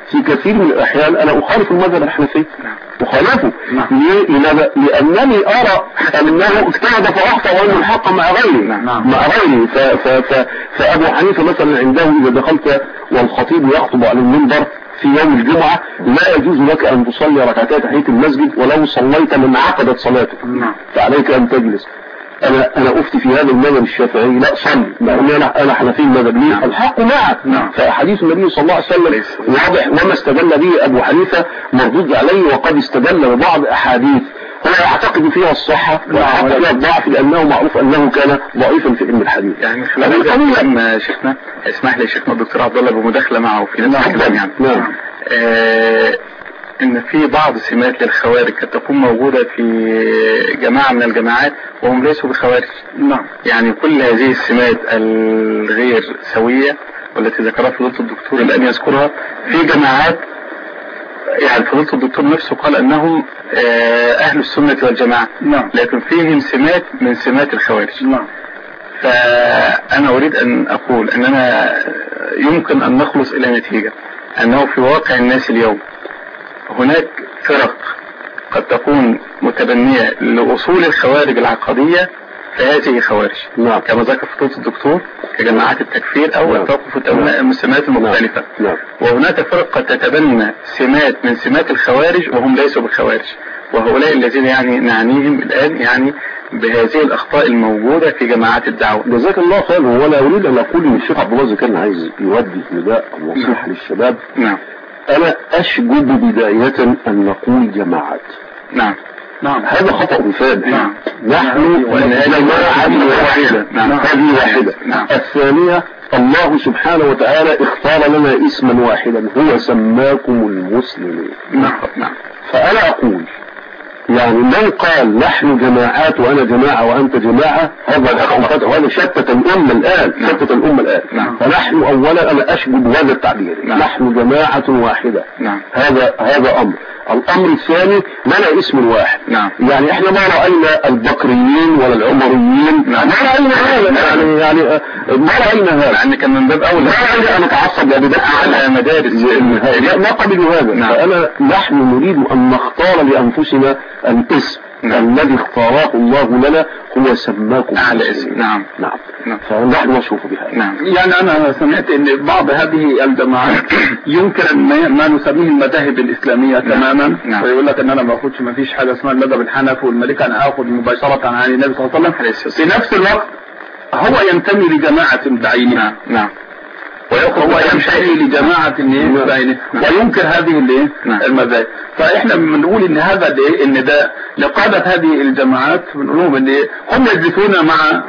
Speaker 2: في كثير من الأحيان أنا أخالف المذهب الحنفي أخالفه. ليه؟ لأنني أرى أنه اجتهد فأخطأ وأنه الحق مع غيري مع غيري ف ف ف فأبو حنيفة مثلا عنده إذا دخلت والخطيب يخطب على المنبر في يوم الجمعة لا يجوز لك أن تصلي ركعتي تحية المسجد، ولو صليت من عقدت صلاتك فعليك أن تجلس. أنا أنا أفتي في هذا المذهب الشافعي لا صلي، مع أن أنا أنا حنفي المذهب ليه؟ الحق معك. فحديث النبي صلى الله عليه وسلم واضح، وما استدل به أبو حنيفة مردود عليه، وقد استدل ببعض أحاديث هو يعتقد فيها الصحة ويعتقد فيها الضعف، لأنه معروف أنه كان ضعيفا في علم الحديث.
Speaker 3: يعني خلال لما شيخنا اسمح لي شيخنا الدكتور عبد الله بمداخلة معه في نفس الكلام يعني
Speaker 2: نعم
Speaker 3: آه ان في بعض سمات للخوارج قد تكون موجودة في جماعة من الجماعات وهم ليسوا بخوارج.
Speaker 2: نعم.
Speaker 3: يعني كل هذه السمات الغير سوية والتي ذكرها فضيلة الدكتور الآن يذكرها في جماعات، يعني فضيلة الدكتور نفسه قال انهم اهل السنة والجماعة.
Speaker 2: نعم.
Speaker 3: لكن فيهم سمات من سمات الخوارج.
Speaker 2: نعم.
Speaker 3: فانا اريد ان اقول اننا يمكن ان نخلص الى نتيجة انه في واقع الناس اليوم هناك فرق قد تكون متبنية لأصول الخوارج العقدية، فهذه خوارج.
Speaker 2: نعم.
Speaker 3: كما ذكر فضيلة الدكتور كجماعات التكفير أو التوقف والتبناء من السمات المختلفة.
Speaker 2: نعم.
Speaker 3: وهناك فرق قد تتبنى سمات من سمات الخوارج وهم ليسوا بالخوارج، وهؤلاء الذين يعني نعنيهم الآن يعني بهذه الأخطاء الموجودة في جماعات الدعوة.
Speaker 2: جزاك الله خير. ولا أريد أن أقول إن الشيخ عبد الله كان عايز يودي نداء ونصيحة للشباب.
Speaker 3: نعم.
Speaker 2: أنا أشجب بداية أن نقول جماعات.
Speaker 3: نعم.
Speaker 2: نعم. هذا خطأ فادح.
Speaker 3: نعم.
Speaker 2: نحن جماعة واحدة.
Speaker 3: نعم.
Speaker 2: هذه واحدة.
Speaker 3: نعم.
Speaker 2: الثانية الله سبحانه وتعالى اختار لنا اسما واحدا هو سماكم المسلمين.
Speaker 3: نعم. نعم.
Speaker 2: فأنا أقول يعني من قال نحن جماعات وأنا جماعة وأنت جماعة هذا الأخ وهذا شتت الأمة الآن.
Speaker 3: نعم.
Speaker 2: شتت الأمة الآن.
Speaker 3: نعم.
Speaker 2: فنحن أولا أنا أشجب هذا التعبير.
Speaker 3: نعم.
Speaker 2: نحن جماعة واحدة.
Speaker 3: نعم.
Speaker 2: هذا هذا أمر. الأمر الثاني لنا اسم واحد.
Speaker 3: نعم.
Speaker 2: يعني احنا ما رأينا البكريين ولا العمريين.
Speaker 3: نعم.
Speaker 2: ما رأينا هذا. يعني يعني ما رأينا هذا.
Speaker 3: يعني كان من باب أولى
Speaker 2: ما رأينا أن نتعصب لأبدا
Speaker 3: على مدارس
Speaker 2: ما قبلوا هذا.
Speaker 3: نعم.
Speaker 2: فأنا نحن نريد أن نختار لأنفسنا الاسم. نعم. الذي اختاره الله لنا هو سماكم
Speaker 3: أعلى اسم. نعم.
Speaker 2: نعم.
Speaker 3: نعم.
Speaker 2: فنحن نشوف بها.
Speaker 3: نعم.
Speaker 1: يعني أنا سمعت أن بعض هذه الجماعات يمكن ما نسميه المذاهب الإسلامية تماما.
Speaker 3: نعم.
Speaker 1: ويقول لك أن أنا ما أخذش ما فيش حاجة اسمها المذهب الحنفي والمالكي، أنا أخذ مباشرة عن النبي صلى الله عليه وسلم. في نفس الوقت هو ينتمي لجماعة بعينها.
Speaker 3: نعم.
Speaker 1: هو ينتمي لجماعة بعينها وينكر هذه المذاهب. فإحنا بنقول إن هذا إن ده لقادة هذه الجماعات بنقول لهم إن هم يجلسون مع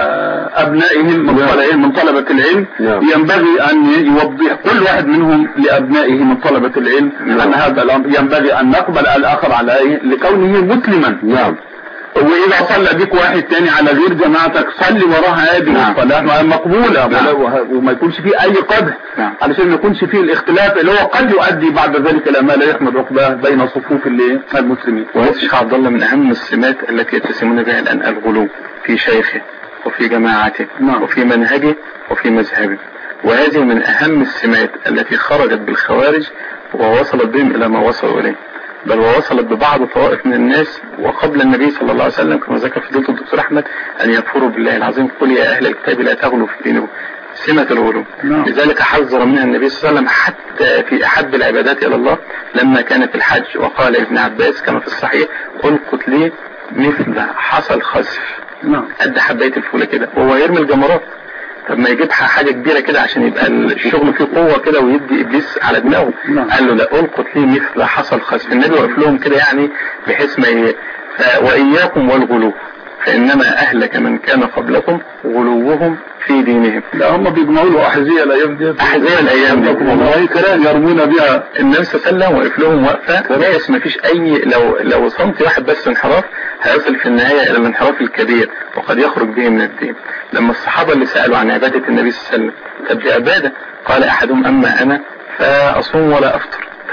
Speaker 1: أبنائهم من طلبة العلم. ينبغي أن يوضح كل واحد منهم لأبنائه من طلبة العلم أن هذا الأمر ينبغي أن نقبل الآخر عليه لكونه مسلما.
Speaker 2: نعم.
Speaker 1: وإذا صلى بك واحد تاني على غير جماعتك صلي وراها هذه الصلاة مقبولة. نعم. وما يكونش فيه أي قدح.
Speaker 3: نعم.
Speaker 1: علشان ما يكونش فيه الاختلاف اللي هو قد يؤدي بعد ذلك إلى ما لا يحمد عقباه بين صفوف المسلمين.
Speaker 3: وهذا الشيخ عبد الله من أهم السمات التي يتسمون بها الآن الغلو في شيخه وفي جماعته.
Speaker 1: نعم.
Speaker 3: وفي منهجه وفي مذهبه، وهذه من أهم السمات التي خرجت بالخوارج ووصلت بهم إلى ما وصلوا إليه، بل ووصلت ببعض طوائف من الناس وقبل النبي صلى الله عليه وسلم كما ذكر فضيلة الدكتور أحمد أن يكفروا بالله العظيم. قل يا أهل الكتاب لا تغلوا في دينكم، سمة الغلو.
Speaker 1: نعم.
Speaker 3: لذلك حذر منها النبي صلى الله عليه وسلم حتى في أحب العبادات إلى الله لما كان في الحج، وقال ابن عباس كما في الصحيح ألقت لي مثل حصل خسف.
Speaker 1: نعم.
Speaker 3: قد حباية الفولة كده وهو يرمي الجمرات. طب ما يجيب حاجة كبيرة كده عشان يبقى الشغل فيه قوة كده ويدي إبليس على دماغه.
Speaker 1: نعم.
Speaker 3: قال له لا ألقت لي مثل حصل خسف. النبي وقف لهم كده يعني بحيث ما ي... وإياكم والغلو فإنما أهلك من كان قبلكم غلوهم في دينهم.
Speaker 1: لا هم بيجمعوا له أحذية لا يفضي
Speaker 3: أحذية الأيام دي
Speaker 1: والله كلام يرمون بها.
Speaker 3: النبي صلى الله عليه وسلم وقف لهم وقفة كويس ما فيش أي لو لو صمت واحد بس انحراف هيصل في النهاية إلى الانحراف الكبير وقد يخرج به من الدين. لما الصحابة اللي سألوا عن عبادة النبي صلى الله عليه وسلم طب دي عبادة، قال أحدهم أما أنا فأصوم ولا أفطر.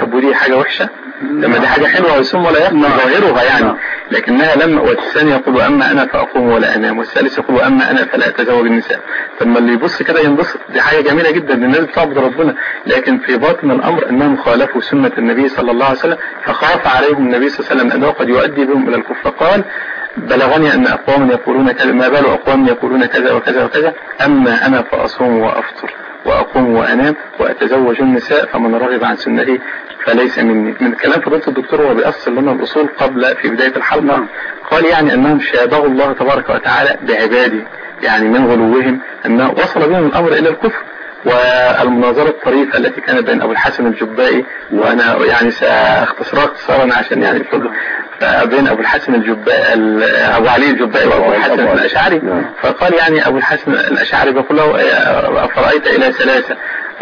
Speaker 3: طب ودي حاجة وحشة؟ لما دي حاجة حلوة ويصوم ولا يفطر ظاهرها يعني، لكنها لما والثاني يقول أما أنا فأقوم ولا أنام، والثالث يقول أما أنا فلا أتزوج النساء. فلما اللي يبص كده ينبسط، دي حاجة جميلة جدا الناس بتعبد ربنا، لكن في باطن الأمر أنهم خالفوا سنة النبي صلى الله عليه وسلم، فخاف عليهم النبي صلى الله عليه وسلم أنه قد يؤدي بهم إلى الكفر. قال بلغني أن أقوام يقولون كذا، ما بال أقوام يقولون كذا وكذا وكذا، أما أنا فأصوم وأفطر وأقوم وأنام وأتزوج النساء فمن رغب عن سنتي فليس مني. من كلام فضيلة الدكتور هو بيأصل لنا الأصول قبل في بداية الحلقة، قال يعني أنهم شابهوا الله تبارك وتعالى بعباده، يعني من غلوهم أنه وصل بهم الأمر إلى الكفر. والمناظرة الطريفة التي كانت بين أبو الحسن الجبائي، وأنا يعني سأختصرها اختصارا عشان يعني بين أبو الحسن الجبائي أبو علي الجبائي وأبو الحسن الأشعري، فقال يعني أبو الحسن الأشعري بيقول له أفرأيت إلى ثلاثة،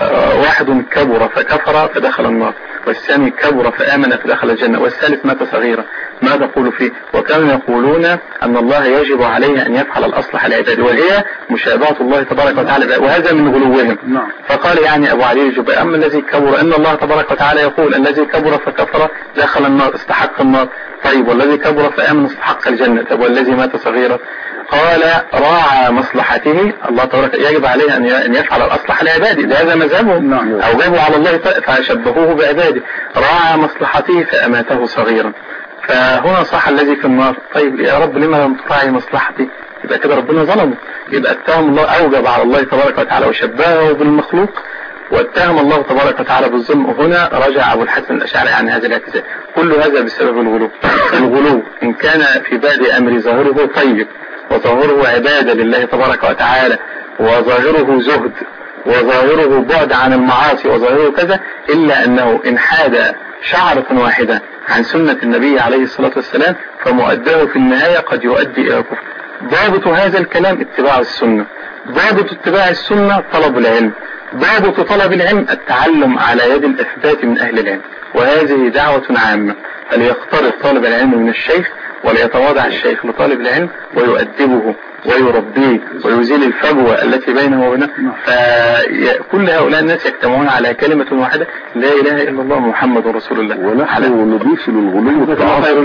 Speaker 3: واحد كبر فكفر فدخل النار، والثاني كبر فآمن فدخل الجنة، والثالث مات صغيرا، ما تقول فيه؟ وكانوا يقولون أن الله يجب عليه أن يفعل الأصلح العباد، وهي مشابهة الله تبارك وتعالى، وهذا من غلوهم. فقال يعني أبو علي الجبائي أما الذي كبر أن الله تبارك وتعالى يقول الذي كبر فكفر دخل النار استحق النار، طيب والذي كبر فآمن استحق الجنة، طب والذي مات صغيرا؟ قال راعى مصلحته، الله تبارك يجب عليه أن يفعل الأصلح العبادي، لهذا مذهبهم أو جابوا على الله فشبهوه بعباده، راعى مصلحته فأماته صغيرا. فهنا صح الذي في النار، طيب يا رب لما لم تراعي مصلحتي؟ يبقى كده ربنا ظلمه، يبقى اتهم الله، أوجب على الله تبارك وتعالى وشبهه بالمخلوق، واتهم الله تبارك وتعالى بالظلم. هنا رجع أبو الحسن الأشعري عن هذا الاعتزال. كل هذا بسبب الغلو. الغلو إن كان في بادئ أمر ظاهره طيب وظاهره عبادة لله تبارك وتعالى وظاهره زهد وظاهره بعد عن المعاصي وظاهره كذا، إلا أنه إن حاد شعرة واحدة عن سنة النبي عليه الصلاة والسلام فمؤداه في النهاية قد يؤدي إلى كفر. ضابط هذا الكلام اتباع السنة، ضابط اتباع السنة طلب العلم، ضابط طلب العلم التعلم على يد الأثبات من أهل العلم، وهذه دعوة عامة، فليقترب طالب العلم من الشيخ وليتواضع الشيخ لطالب العلم ويؤدبه ويربيه ويزيل الفجوة التي بينه وبينه. فكل هؤلاء الناس يجتمعون على كلمة واحدة لا إله إلا الله محمد رسول الله.
Speaker 2: ونحن نضيف للغلو التعصب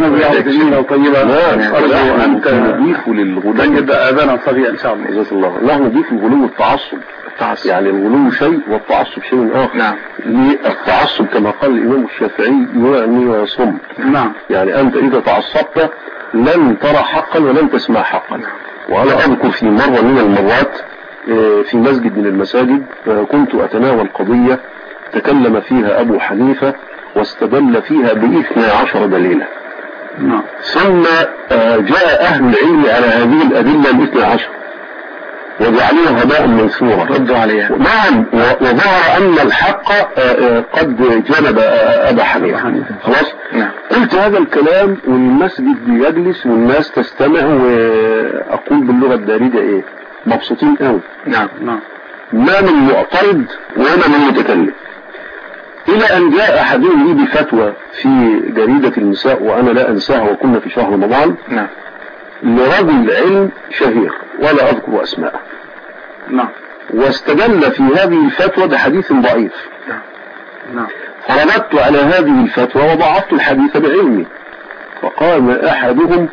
Speaker 2: لا أنت نضيف للغلو
Speaker 1: يبقى أذانا صغير إن شاء الله.
Speaker 2: جزاك الله. لا نضيف الغلو التعصب،
Speaker 3: التعصب
Speaker 2: يعني الغلو شيء والتعصب شيء آخر.
Speaker 3: نعم.
Speaker 2: التعصب كما قال الإمام الشافعي يعني ويصم.
Speaker 3: نعم.
Speaker 2: يعني أنت إذا تعصبت لن ترى حقا ولن تسمع حقا. وأنا أذكر في مرة من المرات في مسجد من المساجد كنت أتناول قضية تكلم فيها أبو حنيفة واستدل فيها باثني عشر دليلا.
Speaker 3: نعم.
Speaker 2: ثم جاء أهل العلم على هذه الأدلة الاثنى عشر وجعلوها هباء منثورا،
Speaker 3: ردوا عليها.
Speaker 2: نعم. وظهر أن الحق قد جلب أبا حنيفة. خلاص.
Speaker 3: نعم.
Speaker 2: قلت هذا الكلام والمسجد يجلس والناس تستمع، وأقول باللغة الدارجة إيه مبسوطين قوي.
Speaker 3: نعم. نعم.
Speaker 2: ما من معترض ولا من متكلم، إلى أن جاء أحدهم لي بفتوى في جريدة النساء وأنا لا أنساها وكنا في شهر رمضان.
Speaker 3: نعم.
Speaker 2: لرجل علم شهير ولا أذكر أسماءه.
Speaker 3: نعم.
Speaker 2: واستدل في هذه الفتوى بحديث ضعيف.
Speaker 3: نعم. نعم.
Speaker 2: فرددت على هذه الفتوى وضعفت الحديث بعلمي، فقام أحدهم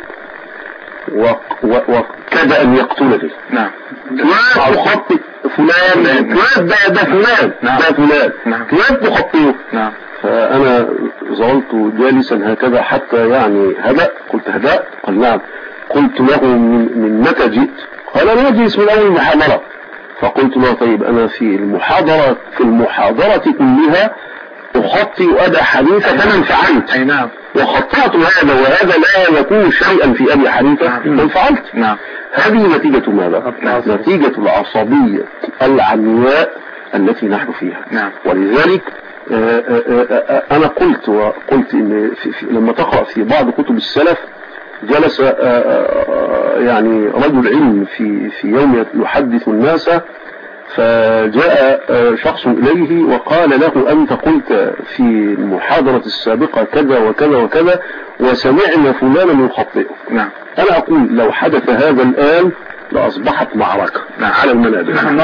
Speaker 2: وكاد أن يقتلني.
Speaker 3: نعم.
Speaker 2: لا تخطي فلان، لا ده ده فلان،
Speaker 3: نعم.
Speaker 2: ده فلان،
Speaker 3: نعم.
Speaker 2: لا تخطيه.
Speaker 3: نعم.
Speaker 2: فأنا ظللت جالسا هكذا حتى يعني هدأ. قلت هدأ؟ قال نعم. قلت له من, من متى جئت؟ قال أنا أجلس من أول محاضرة. فقلت له طيب أنا في المحاضرة في المحاضرة كلها أخطئ أبا حنيفة فمن فعلت.
Speaker 3: أي نعم.
Speaker 2: وخطأت هذا وهذا لا يكون شيئا في أبي حنيفة من فعلت.
Speaker 3: نعم.
Speaker 2: هذه نتيجة ماذا؟ نتيجة العصبية العمياء التي نحن فيها.
Speaker 3: نعم.
Speaker 2: ولذلك آآ آآ أنا قلت وقلت إن في في لما تقرأ في بعض كتب السلف جلس يعني رجل علم في في يوم يحدث الناس، فجاء شخص إليه وقال له أنت قلت في المحاضرة السابقة كذا وكذا وكذا وسمعنا فلانا يخطئه.
Speaker 3: نعم.
Speaker 2: أنا أقول لو حدث هذا الآن لأصبحت معركة
Speaker 3: نعم.
Speaker 2: على المنابر.
Speaker 3: نعم.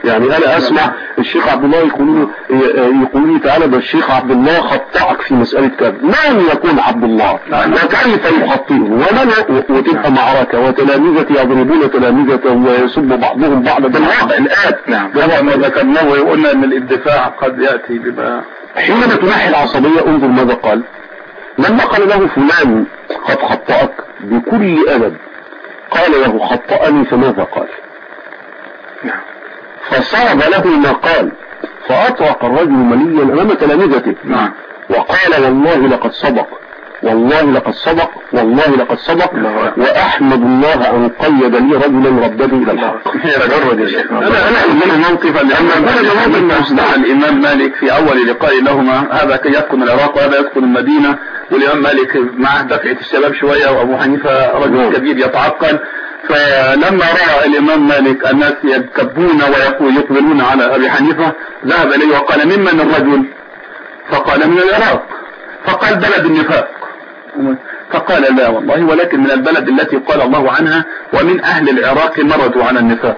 Speaker 2: يعني انا اسمع الشيخ عبد الله يقول يقول لي تعالى ده الشيخ عبد الله خطأك في مسألة كذا. من يكون عبد الله وكيف يخطئه ومن وتبقى معركة وتلامذة يضربون تلامذة ويسب بعضهم بعضا. ده الواقع الآن.
Speaker 3: نعم ده ما ذكرناه وقلنا ان الدفاع قد يأتي بما
Speaker 2: حينما تنحي العصبية. انظر ماذا قال لما قال له فلان قد خطأك بكل أدب، قال له خطأني فماذا قال؟
Speaker 3: نعم
Speaker 2: فصاب له ما قال، فأطرق الرجل مليا أمام تلامذته.
Speaker 3: نعم
Speaker 2: وقال والله لقد صدق، والله لقد صدق، والله لقد صدق، وأحمد الله أن قيد لي رجلا رده إلى الحق.
Speaker 3: جرد يا شيخ. أنا أنا أؤمن موقفا لأن أنا أصدع الإمام مالك في أول لقاء لهما، هذا كي يسكن العراق وهذا يسكن المدينة، والإمام مالك معه دفعة الشباب شوية وأبو حنيفة رجل كبير يتعقل. فلما رأى الإمام مالك الناس يكبون ويقبلون على أبي حنيفة ذهب إليه وقال ممن الرجل؟ فقال من العراق. فقال بلد النفاق. فقال لا والله ولكن من البلد التي قال الله عنها ومن أهل العراق مرضوا على النفاق.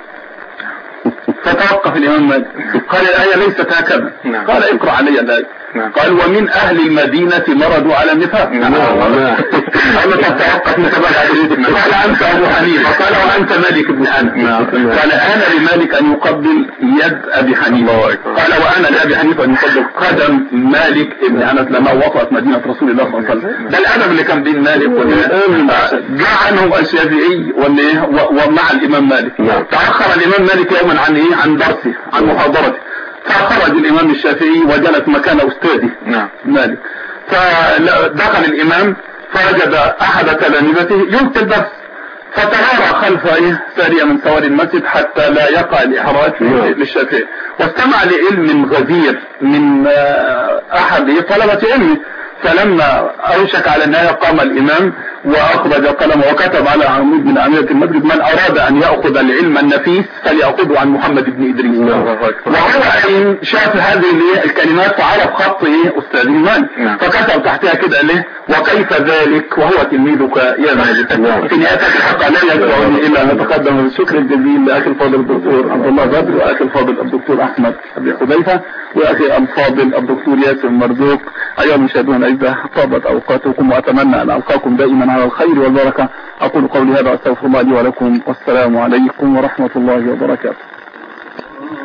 Speaker 3: فتوقف الإمام مالك قال الآية ليست هكذا. قال اقرأ علي الآية. قال ومن أهل المدينة مرضوا على النفاق. قال تتوقف متبع قال أنت أبو حنيفة. قال وأنت مالك بن أنس. قال أنا لمالك أن يقبل يد أبي حنيفة. قال وأنا لأبي حنيفة أن يقبل قدم مالك بن أنس لما وصلت مدينة رسول الله صلى الله عليه وسلم. ده الأدب اللي كان بين مالك جاء عنه الشافعي ومع الإمام مالك. تأخر الإمام مالك يوما عن إيه عن درسه عن محاضرته، فخرج الإمام الشافعي وجلس مكان أستاذه نعم مالك. فدخل الإمام فوجد أحد تلامذته يلقي الدرس، فتغارى خلف إيه سارية من سواري المسجد حتى لا يقع الإحراج للشافعي، واستمع لعلم غزير من أحد طلبة علمه. فلما أوشك على النهاية قام الإمام وأخرج قلمه وكتب على عمود من أعمدة المغرب من أراد أن يأخذ العلم النفيس فليأخذه عن محمد بن إدريس. وهو شاف هذه الكلمات فعرف خط إيه أستاذ مالك، فكتب تحتها كده ليه وكيف ذلك وهو تلميذك يا مالك. في نهاية الحلقة لا يدعوني إلا أن أتقدم بالشكر الجزيل لأخي الفاضل الدكتور عبد الله بدر، وأخي الفاضل الدكتور أحمد أبي حذيفة، وأخي الفاضل الدكتور ياسر مرزوق. أيها المشاهدون إذا طابت أوقاتكم وأتمنى أن ألقاكم دائما على الخير والبركة. أقول قولي هذا أستغفر الله لي ولكم، والسلام عليكم ورحمة الله وبركاته.